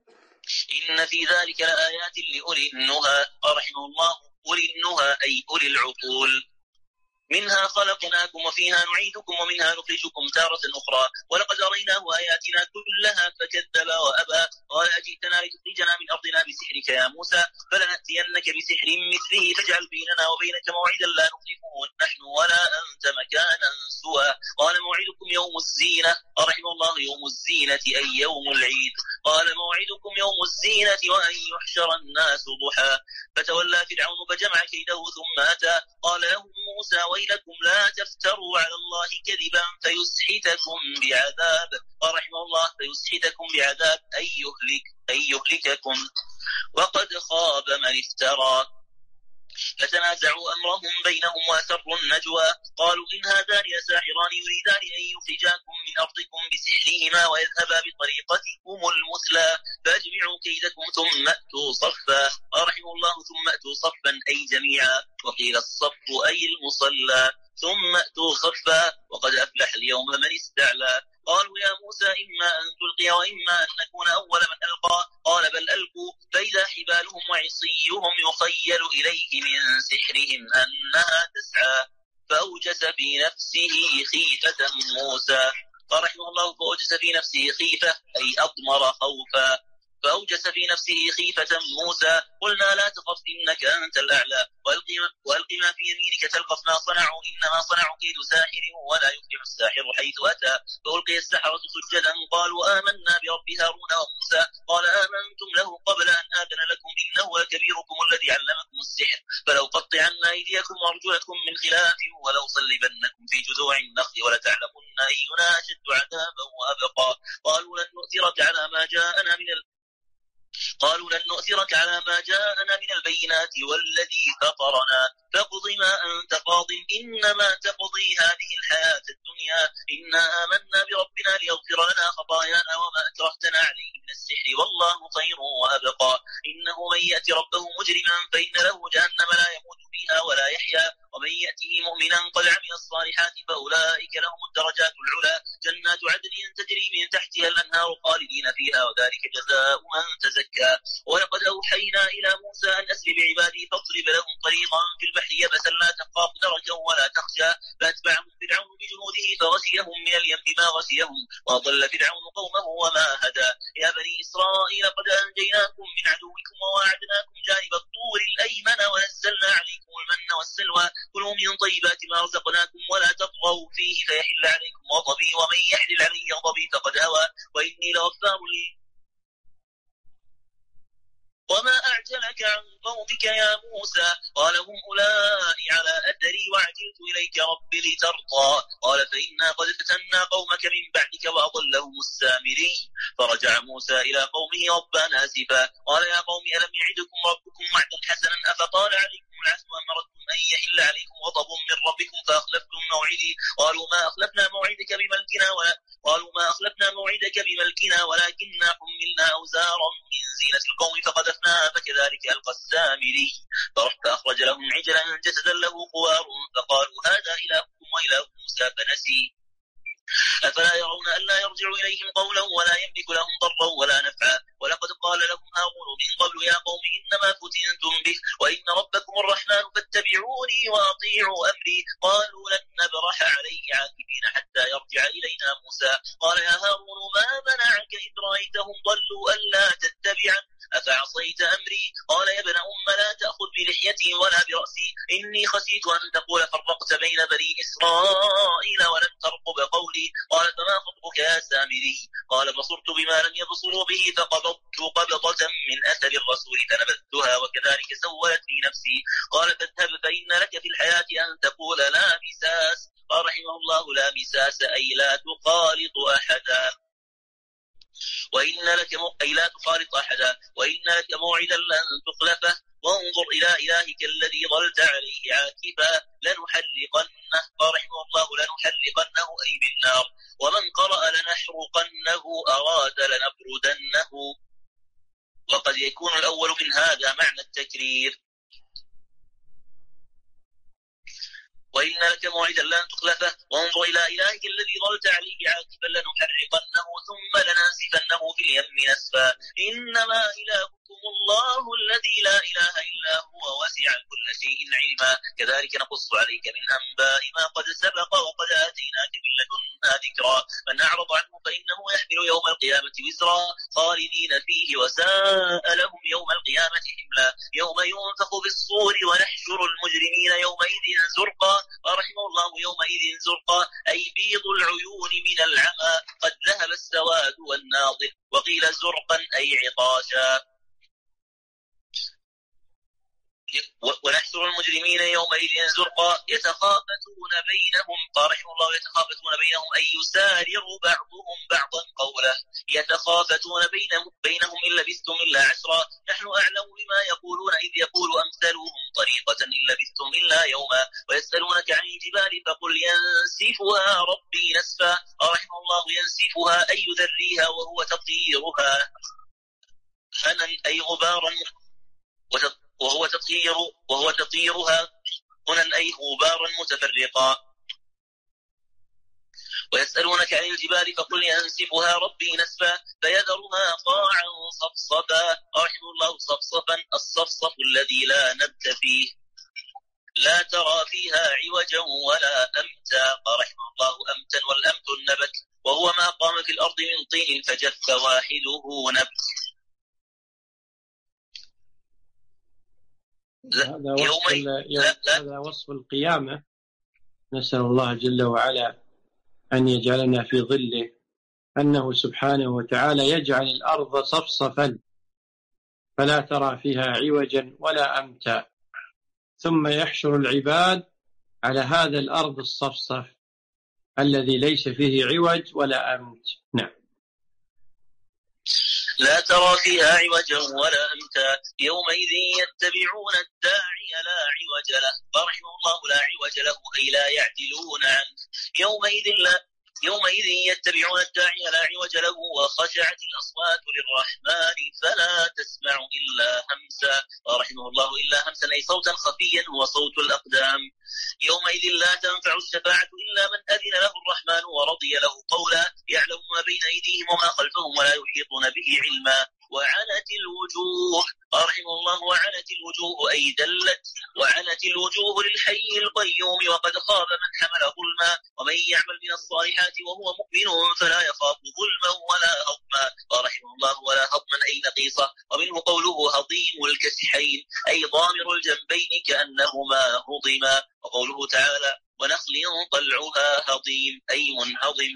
Speaker 2: إن في ذلك لآيات لأولي النهى. رحمه الله أولي النهى أي أولي العقول. منها خلقناكم وفيها نعيدكم ومنها نخرجكم تارة أخرى ولقد أريناه آياتنا كلها فكذب وأبى. قال أجئتنا لتخرجنا من أرضنا بسحرك يا موسى فلنأتينك بسحر مثله فاجعل بيننا وبينك موعدا لا نخلفه نحن ولا أنت مكانا سوى. قال موعدكم يوم الزينة. رحمه الله يوم الزينة أي يوم العيد. قال موعدكم يوم الزينة وأن يحشر الناس ضحى فتولى فرعون فجمع كيده ثم أتى. قال لهم موسى ويلكم لا تفتروا على الله كذبا فيسحتكم بعذاب. ورحمه الله فيسحتكم بعذاب أي يهلككم وقد خاب من افترى. فتنازعوا أمرهم بينهم وأسروا النجوى قالوا إن هذان لساحران يريدان أن يخرجاكم من أرضكم بسحرهما ويذهبا بطريقتكم المثلى فأجمعوا كيدكم ثم أتوا صفا. ورحمه الله ثم أتوا صفا أي جميعا وقيل الصف أي المصلى ثم أتوا صفا وقد أفلح اليوم من استعلى. قالوا يا موسى إما أن تلقي وإما أن نكون أول من ألقى قال بل ألقوا فإذا حبالهم وعصيهم يخيل إليه من سحرهم أنها تسعى فأوجس في نفسه خيفة موسى. فرحمه الله فأوجس في نفسه خيفة أي أضمر خوفا فأوجس في نفسه خيفة موسى. قلنا لا تخف إنك أنت الأعلى وألق ما في يمينك تلقف ما صنعوا إنما صنعوا كيد ساحر ولا يفلح الساحر حيث أتى. فألقي السحرة سجدا قالوا آمنا برب هارون وموسى. قال آمنتم له قبل أن آذن لكم إنه لكبيركم الذي علمكم السحر فلو قطعن أيديكم وأرجلكم من خلاف ولو صلبنكم في جذوع النخل ولتعلمن أينا أشد عذابا وأبقى. قالوا لن نؤثرك على ما جاءنا من البينات والذي فطرنا فاقض ما أنت قاض إنما تقضي هذه الحياة الدنيا إنا آمنا بربنا ليغفر لنا خطايانا وما أكرهتنا عليه من السحر والله خير وأبقى. إنه من يأتي ربه مجرما فإن له جهنم لا يموت فيها ولا يحيا ومن يأته مؤمنا قد عمل الصالحات فأولئك لهم الدرجات العلى جنات عدن تجري من تحتها الأنهار خالدين فيها وذلك جزاء من تزكى. ولقد أوحينا إلى موسى أن أسر بعبادي فاضرب لهم طريقا في البحر يبسا لا تخاف دركا ولا تخشى فأتبعهم فرعون بجنود جنوده فغشيهم من اليم ما غشيهم وضل فرعون قومه وما هدى يا بني إسرائيل قد أنجيناكم من عدوكم وواعدناكم جانب الطور الأيمن ونزلنا عليكم المن والسلوى كلوا من طيبات ما رزقناكم ولا تطغوا فيه فيحل عليكم غضبي ومن يحلل علي غضبي فقد هوى وإني لغفار لي وما أعجلك عن قومك يا موسى قال هم أولئك على أثري وعجلت إليك رب لترضى قال فإنا قد فتنا قومك من بعدك وأضلهم السامري فرجع موسى إلى قومه غضبان آسفا قال يا قوم ألم يعدكم ربكم وعدا حسنا أفطال عليكم العهد أم أردتم أن يحل عليكم غضب من ربكم فأخلفتم موعدي قالوا ما أخلفنا موعدك بملكنا ولكننا حملنا أوزارا من زينة القوم فقذفناها فكذلك ألقى السامري فأخرج لهم عجلا جسدا له خوار فقالوا هذا إلهكم وإله موسى فنسي أفلا يرون ألا يرجع إليهم قولا ولا يملك لهم ضرا ولا نفعا ولقد قال لهم هارون من قبل يا قوم إنما فتنتم به وإن ربكم الرحمن فاتبعوني وأطيعوا أمري قالوا لن نبرح عليه عاكفين حتى يرجع إلينا موسى قال يا هارون ما منعك إذ رأيتهم ضلوا ألا تتبعا أفعصيت أمري قال يا ابن أم لا تأخذ بلحيتي ولا برأسي إني خشيت أن تقول فرقت بين بني إسرائيل ولم ترقب قولي قال فما خطبك يا سامري قال بصرت بما لم يبصروا به فقبضت قبضة من أثر الرسول فنبذتها وكذلك سولت لي نفسي قال فاذهب فإن لك في الحياة أن تقول لا مساس قال رحمه الله لا مساس أي لا تخالط أحدا وإن لك لا تخالط أحدا وإن لك موعدا لن تخلفه وانظر إلى إلهك الذي ظلت عليه عاكفا لنحرقنه قال رحمه الله لنحرقنه أي بالنار ومن قرأ لنحرقنه أراد لنبردنه وقد يكون الأول من هذا معنى التكرير وإن لك موعدا لن تخلفه وانظر إلى إلهك الذي ظلت عليه عاكفا لنحرقنه ثم لننسفنه في اليم نسفا إنما إلهكم الله الذي لا إله إلا هو وسع كل شيء علما كذلك نقص عليك من أنباء ما قد سبق وقد آتيناك من لدنا ذكرا من أعرض عنه فإنه يحمل يوم القيامة وزرا خالدين فيه وساء لهم يوم القيامة حملا يوم ينفخ في الصور ونحشر المجرمين يومئذ زرقا ورحمه الله يومئذ زرقا أي بيض العيون من العمى قد ذهب السواد والناظر وقيل زرقا أي عطاشا ونحشر المجرمين يومئذ زرقا يتخافتون بينهم قال رحمه الله يتخافتون بينهم أي يسارر بعضهم بعضا قوله يتخافتون بينهم إن لبثتم إلا عشرا نحن أعلم بما يقولون إذ يقول أمثلهم طريقة إن لبثتم إلا يوما ويسألونك عن الجبال فقل ينسفها ربي نسفا قال رحمه الله ينسفها أي يذريها وهو تطيرها هنا أي غبارا وهو تطيرها هنا أي غبارا متفرقا ويسألونك عن الجبال فقل ينسفها ربي نسفا فيذرها قاعا صفصفا رحمه الله صفصفا الصفصف الذي لا نبت فيه لا ترى فيها عوجا ولا أمتا رحمه الله أمتا والأمت النبت وهو ما قام في الأرض من طين فجف واحده نبت
Speaker 1: هذا وصف القيامة نسأل الله جل وعلا أن يجعلنا في ظله أنه سبحانه وتعالى يجعل الأرض صفصفا فلا ترى فيها عوجا ولا أمتا ثم يحشر العباد على هذا الأرض الصفصف الذي ليس فيه عوج ولا أمت. نعم.
Speaker 2: لا ترى فيها عوجا ولا أمتا يومئذ يتبعون الداعي لا عوج له فرحمه الله لا عوج له أي لا يعدلون عنه يومئذ يتبعون الداعي لا عوج له وخشعت الأصوات للرحمن فلا تسمع إلا همسا فرحمه الله إلا همسا أي صوتا خفيا هو صوت الأقدام يومئذ لا تنفع الشفاعة إلا من أذن له الرحمن ورضي له قولا يعلم ما بين أيديهم وما خلفهم ولا يحيطون به علما وعنت الوجوه. رحمه الله وعنت الوجوه أي دلت وعنت الوجوه للحي القيوم وقد خاب من حمل ظلما. ومن يعمل من الصالحات وهو مؤمن فلا يخاف ظلما ولا هضما. ورحمه الله ولا هضما أي نقيصة. ومنه قوله هضيم الكسحين أي ضامر الجنبين كأنهما هضما. وقوله تعالى ونخل طلعها هضيم أي منهضم.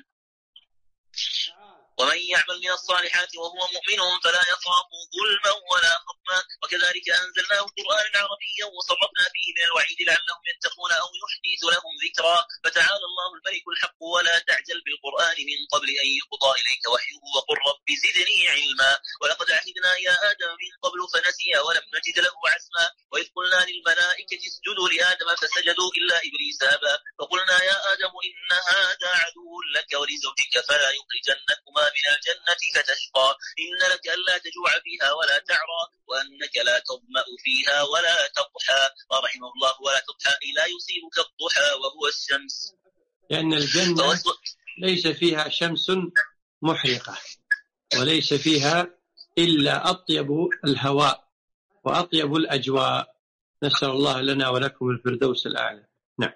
Speaker 2: ومن يعمل من الصالحات وهو مؤمن فلا يخاف ظلما ولا هضما. وكذلك أنزلناه قرآنا عربيا وصرفنا فيه من الوعيد لعلهم يتقون أو يحدث لهم ذكرا. فتعالى الله الملك الحق ولا تعجل بالقرآن من قبل أن يقضى إليك وحيه وقل رب زدني علما. ولقد عهدنا يا آدم من قبل فنسي ولم نجد له عزما. وإذ قلنا للملائكة اسجدوا لآدم فسجدوا إلا إبليس أبى. فقلنا يا آدم إن هذا عدو لك ولزوجك فلا يخرجنكما من الجنة فتشقى. إن لك ألا تجوع فيها ولا تعرى وأنك لا تظمأ فيها ولا تضحى. ورحمه الله ولا تضحى لا يصيبك الضحى وهو الشمس.
Speaker 1: لأن الجنة ليس فيها شمس محرقة وليس فيها إلا أطيب الهواء وأطيب الأجواء. نسأل الله لنا ولكم الفردوس الأعلى. نعم.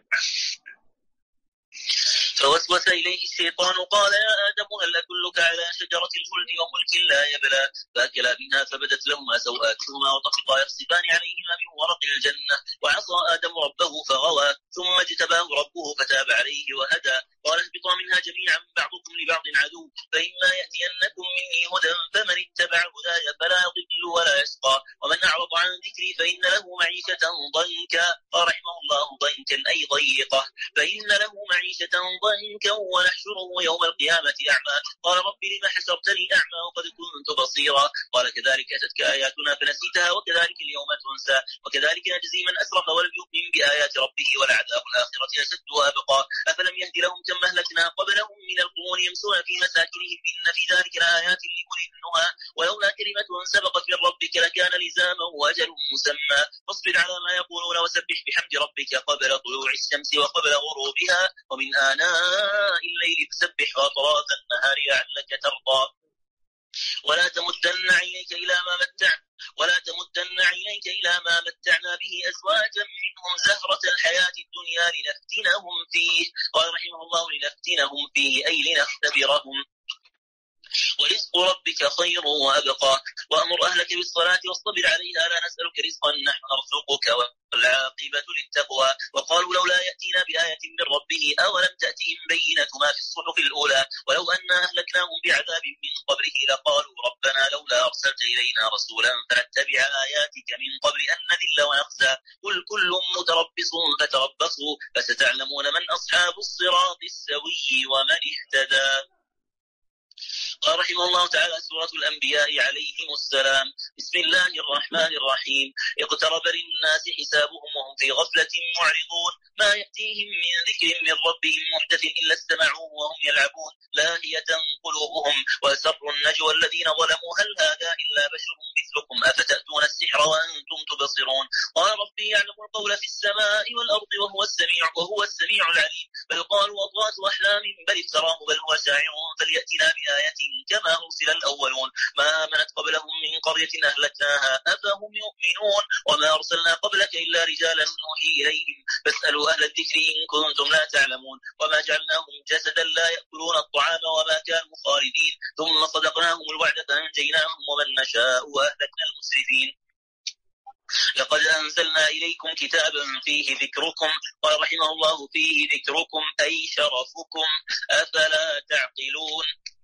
Speaker 2: فوسوس إليه الشيطان قال يا آدم هل أدلك على شجرة الخلد وملك لا يبلى. فأكلا منها فبدت لهما سوآتهما وطفقا يخصفان عليهما من ورق الجنة. وعصى آدم ربه فغوى ثم اجتباه ربه فتاب عليه وهدى. قال اهبطا منها جميعا بعضكم لبعض عدو فإما يأتينكم مني هدى فمن اتبع هداي فلا يضل ولا يشقى. ومن أعرض عن ذكري فإن له معيشة ضنكا. رحمه الله ضنكا أي ضيقة. فإن له معيشة ضنكا ونحشره يوم القيامة أعمى. قال رب لما حشرتني أعمى وقد كنت بصيرا. قال كذلك أتتك آياتنا فنسيتها وكذلك اليوم تنسى. وكذلك نجزي من أسرف ولم يؤمن بآيات ربه ولعذاب الآخرة أشد وأبقى. أفلم يهد لهم كم أهلكنا قبلهم من القرون يمشون في مساكنهم إن في ذلك لآيات لأولي النهى. ولولا كلمة سبقت من ربك لكان لزاما وأجل مسمى. فاصبر على ما يقولون وسبح بحمد ربك قبل طلوع الشمس وقبل غروبها ومن آناء الليل فسبح وأطراف النهار لعلك ترضى. ولا تمدن عينيك إلى ما متعنا به أزواجا منهم زهرة الحياة الدنيا لنفتنهم فيه. قال رحمه الله لنفتنهم فيه أي لنختبرهم. ورزق ربك خير وأبقى. وأمر أهلك بالصلاة واصطبر عليها لا نسألك رزقا نحن نرزقك والعاقبة للتقوى. وقالوا لولا يأتينا بآية من ربه أولم تأتهم بينة ما في الصحف الأولى. ولو أنا أهلكناهم بعذاب من قبله لقالوا ربنا لولا أرسلت إلينا رسولا فنتبع آياتك من قبل أن نذل ونخزى. قل كل متربص فتربصوا فستعلمون من أصحاب الصراط السوي ومن اهتدى. قال رحمه الله تعالى سورة الأنبياء عليهم السلام. بسم الله الرحمن الرحيم. اقترب للناس حسابهم وهم في غفلة معرضون. ما يأتيهم من ذكر من ربهم محدث إلا استمعوه وهم يلعبون لاهية قلوبهم وأسروا النجوى الذين ظلموا هل هذا إلا بشر مثلكم أفتأتون السحر وأنتم تبصرون. قال ربي يعلم القول في السماء والأرض وهو السميع العليم. بل قالوا أضغاث أحلام بل افتراه بل هو شاعر فليأتنا بآية كما أرسل الأولون. ما آمنت قبلهم من قرية أهلكناها أفهم يؤمنون. وما أرسلنا قبلك إلا رجالا نوحي إليهم فاسألوا أهل الذكر إن كنتم لا تعلمون. وما جعلناهم جسدا لا يأكلون الطعام وما كانوا خالدين. ثم صدقناهم الوعد فأنجيناهم ومن نشاء وأهلكنا المسرفين. لقد أنزلنا إليكم كتابا فيه ذكركم. قال رحمه الله فيه ذكركم أي شرفكم أفلا تعقلون.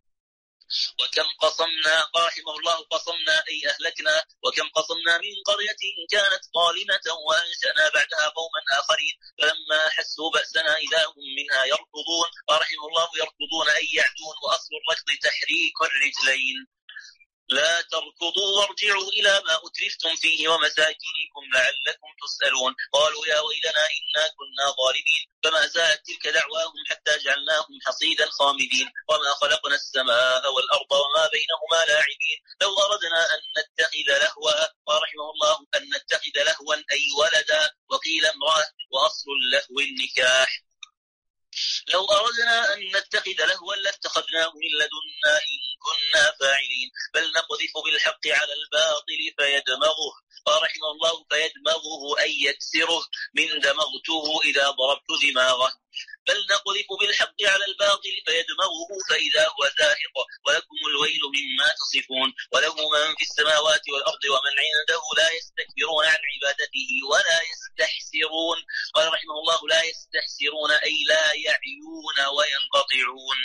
Speaker 2: وكم قصمنا رحمه الله قصمنا أي أهلكنا. وكم قصمنا من قرية كانت ظالمة وأنشأنا بعدها قوما آخرين فلما حسوا بأسنا إذا هم منها يركضون. رحمه الله يركضون أي يعدون. وأصل الركض تحريك الرجلين. لا تركضوا وارجعوا إلى ما أترفتم فيه ومساكنكم لعلكم تسألون. قالوا يا ويلنا إنا كنا ظالمين. فما زالت تلك دعواهم حتى جعلناهم حصيدا خامدين. وما خلقنا السماء والأرض وما بينهما لاعبين. لو أردنا أن نتخذ لهوا. ورحمه الله أن نتخذ لهوا أي ولدا وقيل امرأة وأصل اللهو النكاح. لو أردنا أن نتخذ لهوا لاتخذناه من لدنا إن كنا فاعلين بل نقذف بالحق على الباطل فيدمغه. قال رحمه الله فيدمغه أي يكسره من دمغته إذا ضربت دماغه. بل نقذف بالحق على الباطل فيدمغه فإذا هو زاهق ولكم الويل مما تصفون. وله من في السماوات والأرض ومن عنده لا يستكبرون عن عبادته ولا يستحسرون. قال رحمه الله لا يستحسرون أي لا يعيون وينقطعون.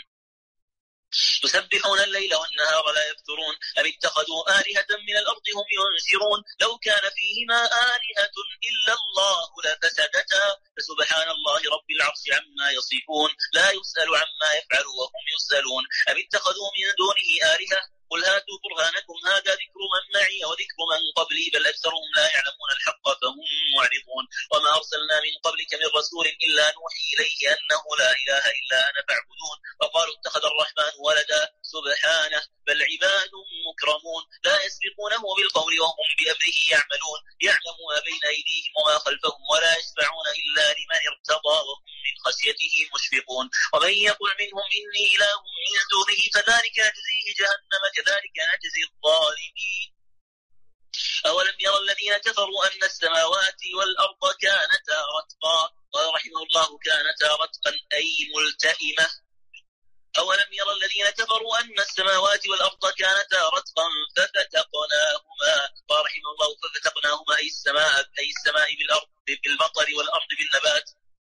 Speaker 2: يسبحون الليل والنهار لا يفترون. أم اتخذوا آلهة من الأرض هم ينشرون. لو كان فيهما آلهة إلا الله لفسدتا فسبحان الله رب العرش عما يصفون. لا يسأل عما يفعل وهم يسألون. أم اتخذوا من دونه آلهة قل هاتوا برهانكم هذا ذكر من معي وذكر من قبلي بل أكثرهم لا يعلمون الحق فهم معرضون. وما أرسلنا من قبلك من رسول إلا نوحي إليه أنه لا إله إلا أنا فاعبدون. وقالوا اتخذ الرحمن ولدا سبحانه بل عباد مكرمون لا يسبقونه بالقول وهم بأمره يعملون. يعلم ما بين أيديهم وما خلفهم ولا يشفعون إلا لمن ارتضى وهم من خشيته مشفقون. ومن يقل منهم إني إله من دونه فذلك نجزيه جهنم كذلك نجزي الظالمين. أولم يرى الذين كفروا أن السماوات والأرض كانتا رتقا. قال رحمه الله كانتا رتقا أي ملتئمة. أولم يرى الذين كفروا أن السماوات والأرض كانتا رتقا ففتقناهما. قال رحمه الله ففتقناهما أي السماء بالأرض بالمطر والأرض بالنبات.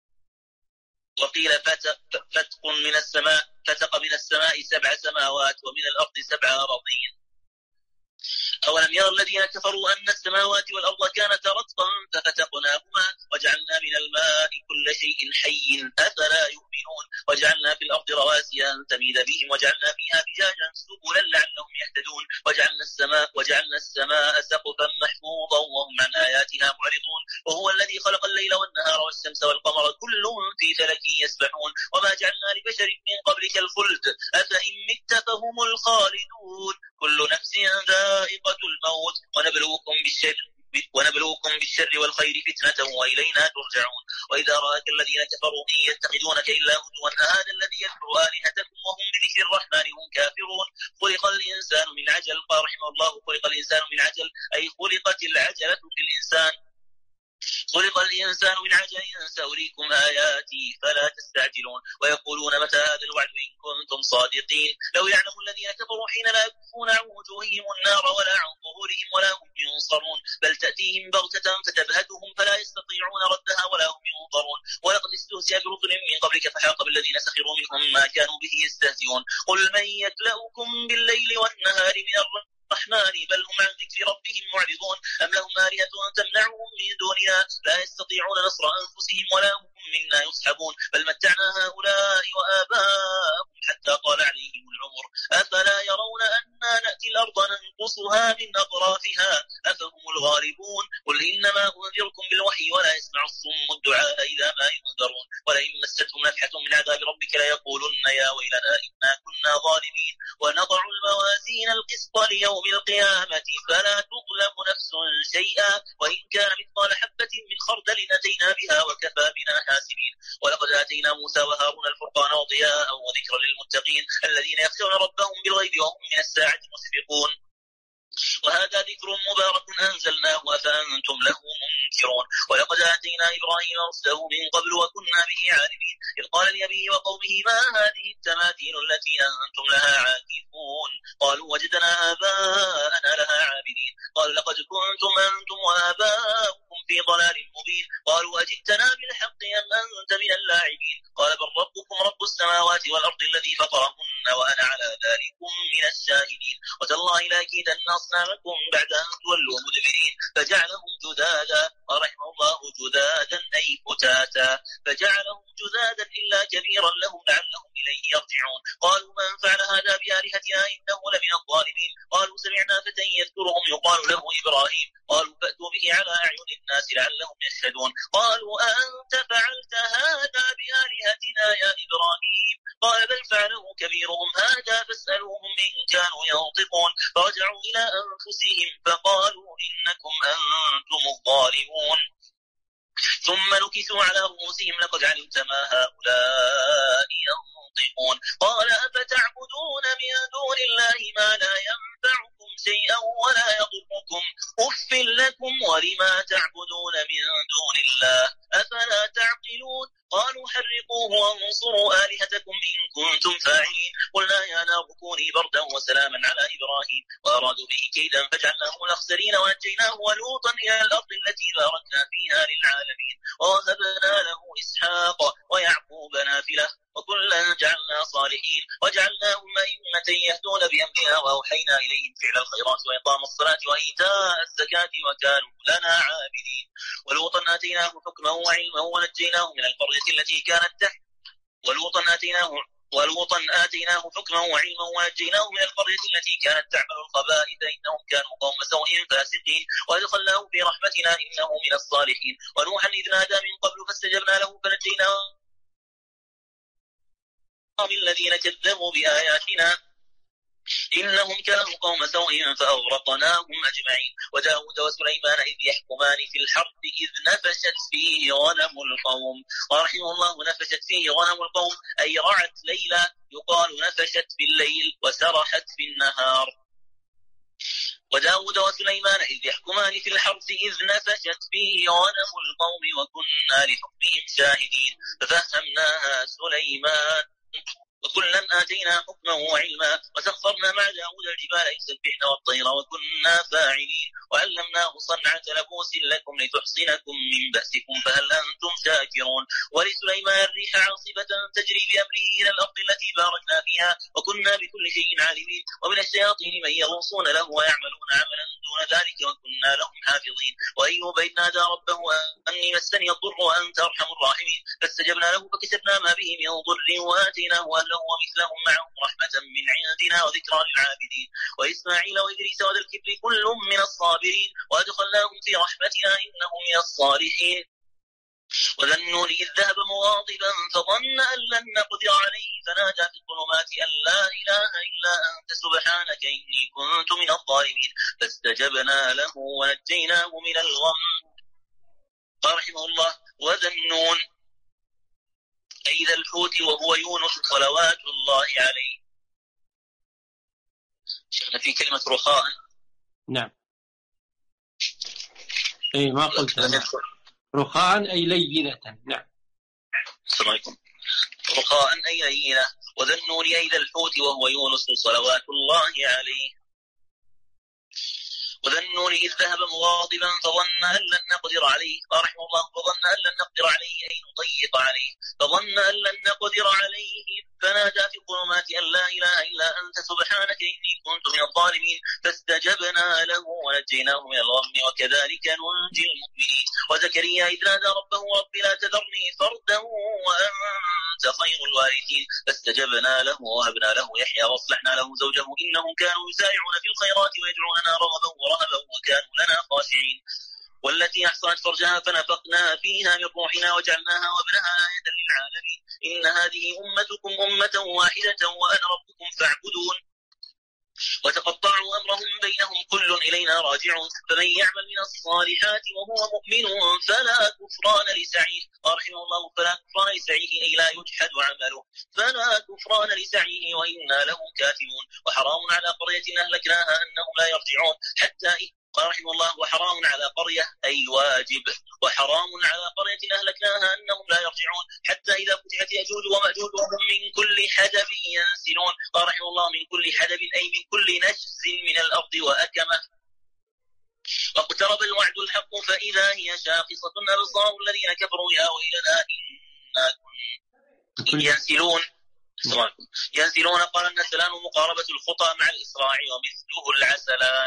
Speaker 2: وقيل فتق من السماء فتق من السماء 7 سماوات ومن الأرض 7 أراضين. أولم يرى الذين كفروا أن السماوات والأرض كانتا رتقا ففتقناهما وجعلنا من الماء كل شيء حي أفلا يؤمنون. وجعلنا في الأرض رواسي أن تميد بهم وجعلنا فيها فجاجا سبلا لعلهم يهتدون. وجعلنا السماء سقفا محفوظا وهم عن آياتها معرضون. وهو الذي خلق الليل والنهار والشمس والقمر كل في فلك يسبحون. وما جعلنا لبشر من قبلك الخلد أفإن مت فهم الخالدون. كل نفس ذائقة الموت ونبلوكم بالشر والخير فتنة وإلينا ترجعون. وإذا رآك الذين كفروا إن يتخذونك إلا هزوا أهذا الذي يذكر آلهتكم وهم بذكر الرحمن هم كافرون. خلق الإنسان من عجل. قال رحمه الله خلق الإنسان من عجل أي خلقت العجلة في الإنسان. خلق الإنسان من عجل سأريكم آياتي فلا تستعجلون. ويقولون متى هذا الوعد إن كنتم صادقين. لو يعلم الذين كفروا حين لا يكفون عن وجوههم النار ولا عن ظهورهم ولا هم ينصرون بل تأتيهم بغتة فتبهتهم فلا يستطيعون ردها ولا هم ينظرون. ولقد استهزئ برسل من قبلك فحاق بالذين سخروا منهم ما كانوا به يستهزئون. قل من يكلؤكم بالليل والنهار من الرحمن بل هم عن ذكر ربهم معرضون. أم لهم آلهة تمنعهم من دوننا لا يستطيعون نصر أنفسهم ولا هم منا يصحبون. بل متعنا هؤلاء وآباءهم حتى طال عليهم العمر أفلا يرون أنا نأتي الأرض ننقصها من أطرافها أفهم الغالبون. قل إنما أنذركم بالوحي ولا يسمع الصم الدعاء إذا ما ينذرون. ولئن مستهم نفحة من عذاب ربك ليقولن يا ويلنا إنا كنا ظالمين. ونضع الموازين القسط ليوم القيامة فلا تظلم نفس شيئا وإن كان مثقال حبة من خردل أتينا بها وكفى بنا حاسبين. ولقد آتينا موسى وهارون الفرقان وضياء وذكرا للمتقين الذين يخشون ربهم بالغيب وهم من الساعة مشفقون. وهذا ذكر مبارك أنزلناه أفأنتم له منكرون. ولقد آتينا إبراهيم رشده من قبل وكنا به عالمين. إذ قال لأبيه وقومه ما هذه التماثيل التي أنتم لها عاكفون. قالوا وجدنا آباءنا لها عابدين. قال لقد كنتم أنتم وآباؤكم في ضلال مبين. قالوا أجئتنا بالحق أم أنت من اللاعبين. قال بل ربكم رب السماوات والأرض الذي فطرهن وأنا على ذلك من الشاهدين. وتالله لأكيدن أصنامكم بعد أن تولوا مدبرين فجعلهم جذاذا. ورحمه الله جذاذا أي فتاتا فجعلهم جذاذا إلا كبيرا لهم لعلهم إليه يرجعون. قالوا من فعل هذا بآلهتنا إنه لمن الظالمين. قالوا سمعنا فتى يذكرهم يقال له إبراهيم. قالوا فأتوا به على أعين الناس لعلهم يشهدون. قالوا أنت فعلت هذا بآلهتنا يا إبراهيم. قال بل فعله كبيرهم هذا فاسألوهم إن كانوا ينطقون. فرجعوا إلى أنفسهم فقالوا إنكم أنتم الظالمون. ثم نكسوا على رؤوسهم لقد علمت ما هؤلاء ينطقون قال أفتعبدون من دون الله ما لا ينفعكم شيئا ولا يضركم أف لكم ولما تعبدون من دون الله أفلا تعقلون قالوا حرقوه وانصروا آلهتكم إن كنتم فاعلين قلنا يا نار كوني بردا وسلاما على إبراهيم وأرادوا به كيدا فجعلناهم الأخسرين ونجيناه ولوطا إلى الأرض التي باركنا فيها للعالمين ووهبنا له إسحاق ويعقوب نافلة وكلا جعلنا صالحين وجعلناهم أئمة يهدون بأمرنا وأوحينا إليهم فعل الخيرات وإقام الصلاة وإيتاء الزكاة وكانوا لنا عابدين ولوطا آتيناه حكما وعلما ونجيناه من القرية التي كانت تحت ولوطا آتيناه حكما وعلما ونجيناه من القرية التي كانت تعمل الخبائث إنهم كانوا قوم سوء فاسقين وأدخلناه في رحمتنا إنه من الصالحين ونوحا إذ نادى من قبل فاستجبنا له فنجيناه من الذين كذبوا بآياتنا إنهم كانوا قوم سوء فأغرقناهم أجمعين وداود وسليمان إذ يحكمان في الحرب إذ نفشت فيه غنم القوم ورحمه الله نفشت فيه غنم القوم أي رعت ليلة يقال نفشت بالليل وسرحت بالنهار وداود وسليمان إذ يحكمان في الحرث إذ نفشت فيه غنم القوم وكنا لحكمهم شاهدين ففهمناها سليمان وكلا آتينا حكما وعلما وسخرنا مع داود الجبال يسبحن والطير وكنا فاعلين وعلمناه صنعة لبوس لكم لتحصنكم من بأسكم فهل أنتم شاكرون ولسليمان الريح عاصفة تجري بأمره إلى الأرض التي باركنا فيها وكنا بكل شيء عالمين ومن الشياطين من يغوصون له ويعملون عملا دون ذلك وكنا لهم حافظين وأيوب إذ نادى ربه أني مسني الضر وأنت أرحم الراحمين فاستجبنا له فكشفنا ما به من ضر وآتيناه أهله ومثلهم معهم رحمة من عندنا وذكرى للعابدين وإسماعيل وإدريس وذا الكفر كل من الصابرين وأدخلناهم في رحمتنا إنهم من الصالحين وذا النون إذ ذهب مغاضبا فظن أن لن نقدر عليه فنادى في الظلمات أن لا إله إلا أنت سبحانك إني كنت من الظالمين فاستجبنا له ونجيناه من الغم. قال رحمه الله وذا النون أي ذا الحوت وهو يونس صلوات الله عليه. شيخنا في كلمة رخاء.
Speaker 1: نعم. أي ما قلت رخاء أي لينة. نعم.
Speaker 2: السلام عليكم. رخاء أي لينة وذا النون أي ذا الحوت وهو يونس صلوات الله عليه. وذا النون إذ ذهب مغاضبا فظن أن لن نقدر عليه رحمه الله فظن أن لن نقدر عليه أي نضيق عليه فظن أن لن نقدر عليه فنادى في الظلمات أن لا إله إلا أنت سبحانك إني كنت من الظالمين فاستجبنا له ونجيناه من الغم وكذلك ننجي المؤمنين. وزكريا إذ نادى ربه رب لا تذرني فردا وأنت خير الوارثين فاستجبنا له ووهبنا له يحيى واصلحنا له زوجه إنهم كانوا يسارعون في الخيرات ويدعوننا رغبا ورهبا وكانوا لنا خاشعين. والتي أحصنت فرجها فنفخنا فيها من روحنا وجعلناها وابنها آية للعالمين إن هذه أمتكم أمة واحدة وأنا ربكم فاعبدون. وتقطعوا أمرهم بينهم كل إلينا راجعون فمن يعمل من الصالحات وهو مؤمن فلا كفران لسعيه رحمه الله فلا كفران لسعيه أي لا يجحد عمله فلا كفران لسعيه وإنا له كاتبون. وحرام على قرية أهلكناها أنهم لا يرجعون حتى قال رحمه الله وحرام على قرية أي واجب وحرام على قرية أهلكناها أنهم لا يرجعون حتى إذا فتحت يأجوج ومأجوج وهم من كل حدب ينسلون. قال رحمه الله من كل حدب أي من كل نشز من الأرض وأكمه. واقترب الوعد الحق فإذا هي شاخصة أبصار الذين كفروا يا ويلنا إنا ينسلون قال النسلان مقاربة الخطى مع الإسراع ومثله العسلان.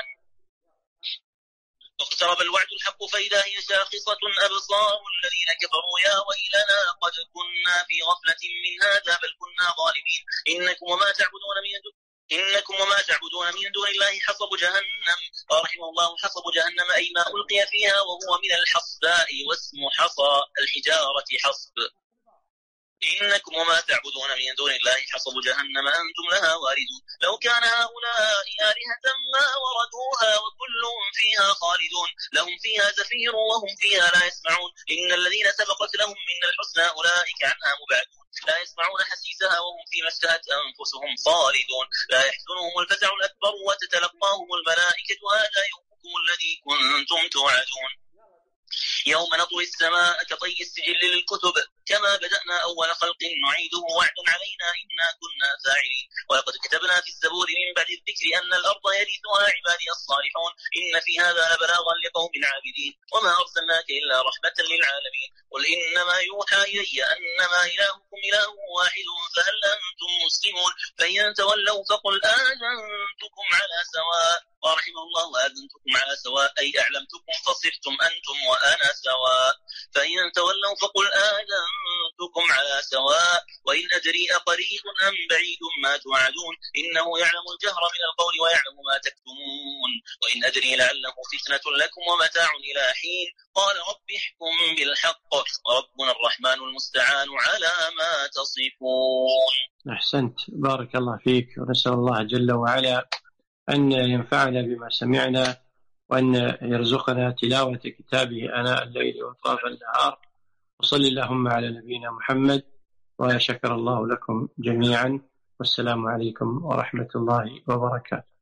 Speaker 2: واقترب الوعد الحق فإذا هي شاخصة أبصار الذين كفروا يا ويلنا قد كنا في غفلة من هذا بل كنا ظالمين إنكم وما تعبدون من دون الله حصب جهنم. رحمه الله حصب جهنم أي ما ألقي فيها وهو من الحصباء واسم حصى الحجارة حصب. إنكم وما تعبدون من دون الله حصب جهنم أنتم لها واردون. لو كان هؤلاء آلهة ما وردوها وكل فيها خالدون لهم فيها زفير وهم فيها لا يسمعون إن الذين سبقت لهم من الحسنى أولئك عنها مبعدون. لا يسمعون حسيسها وهم فيما اشتهت أنفسهم خالدون لا يحزنهم الفزع الأكبر وتتلقاهم الملائكة هذا يومكم الذي كنتم توعدون يوم نطوي السماء كطي السجل للكتب كما بدأنا أول خلق نعيده وعدا علينا إنا كنا فاعلين ولقد كتبنا في الزبور من بعد الذكر أن الأرض يرثها عبادي الصالحون إن في هذا لبلاغا لقوم عابدين وما أرسلناك إلا رحمة للعالمين قل إنما يوحى إلي أنما إلهكم إله واحد فهل أنتم مسلمون فإن تولوا فقل آذنتكم على سواء ورحمه الله وآذنتكم على سواء أي أعلمتكم فصرتم أنتم وأنا سواء فإن تولوا فقل آذنتكم على سواء وإن أدري أقريب أم بعيد ما توعدون إنه يعلم الجهر من القول ويعلم ما تكتمون وإن أدري لعله فتنة لكم ومتاع إلى حين قال رب احكم بالحق وربنا الرحمن المستعان على ما تصفون.
Speaker 1: أحسنت، بارك الله فيك، ونسأل الله جل وعلا أن ينفعنا بما سمعنا وأن يرزقنا تلاوة كتابه آناء الليل وأطراف النهار. وصل اللهم على نبينا محمد، وشكر الله لكم جميعا، والسلام عليكم ورحمة الله وبركاته.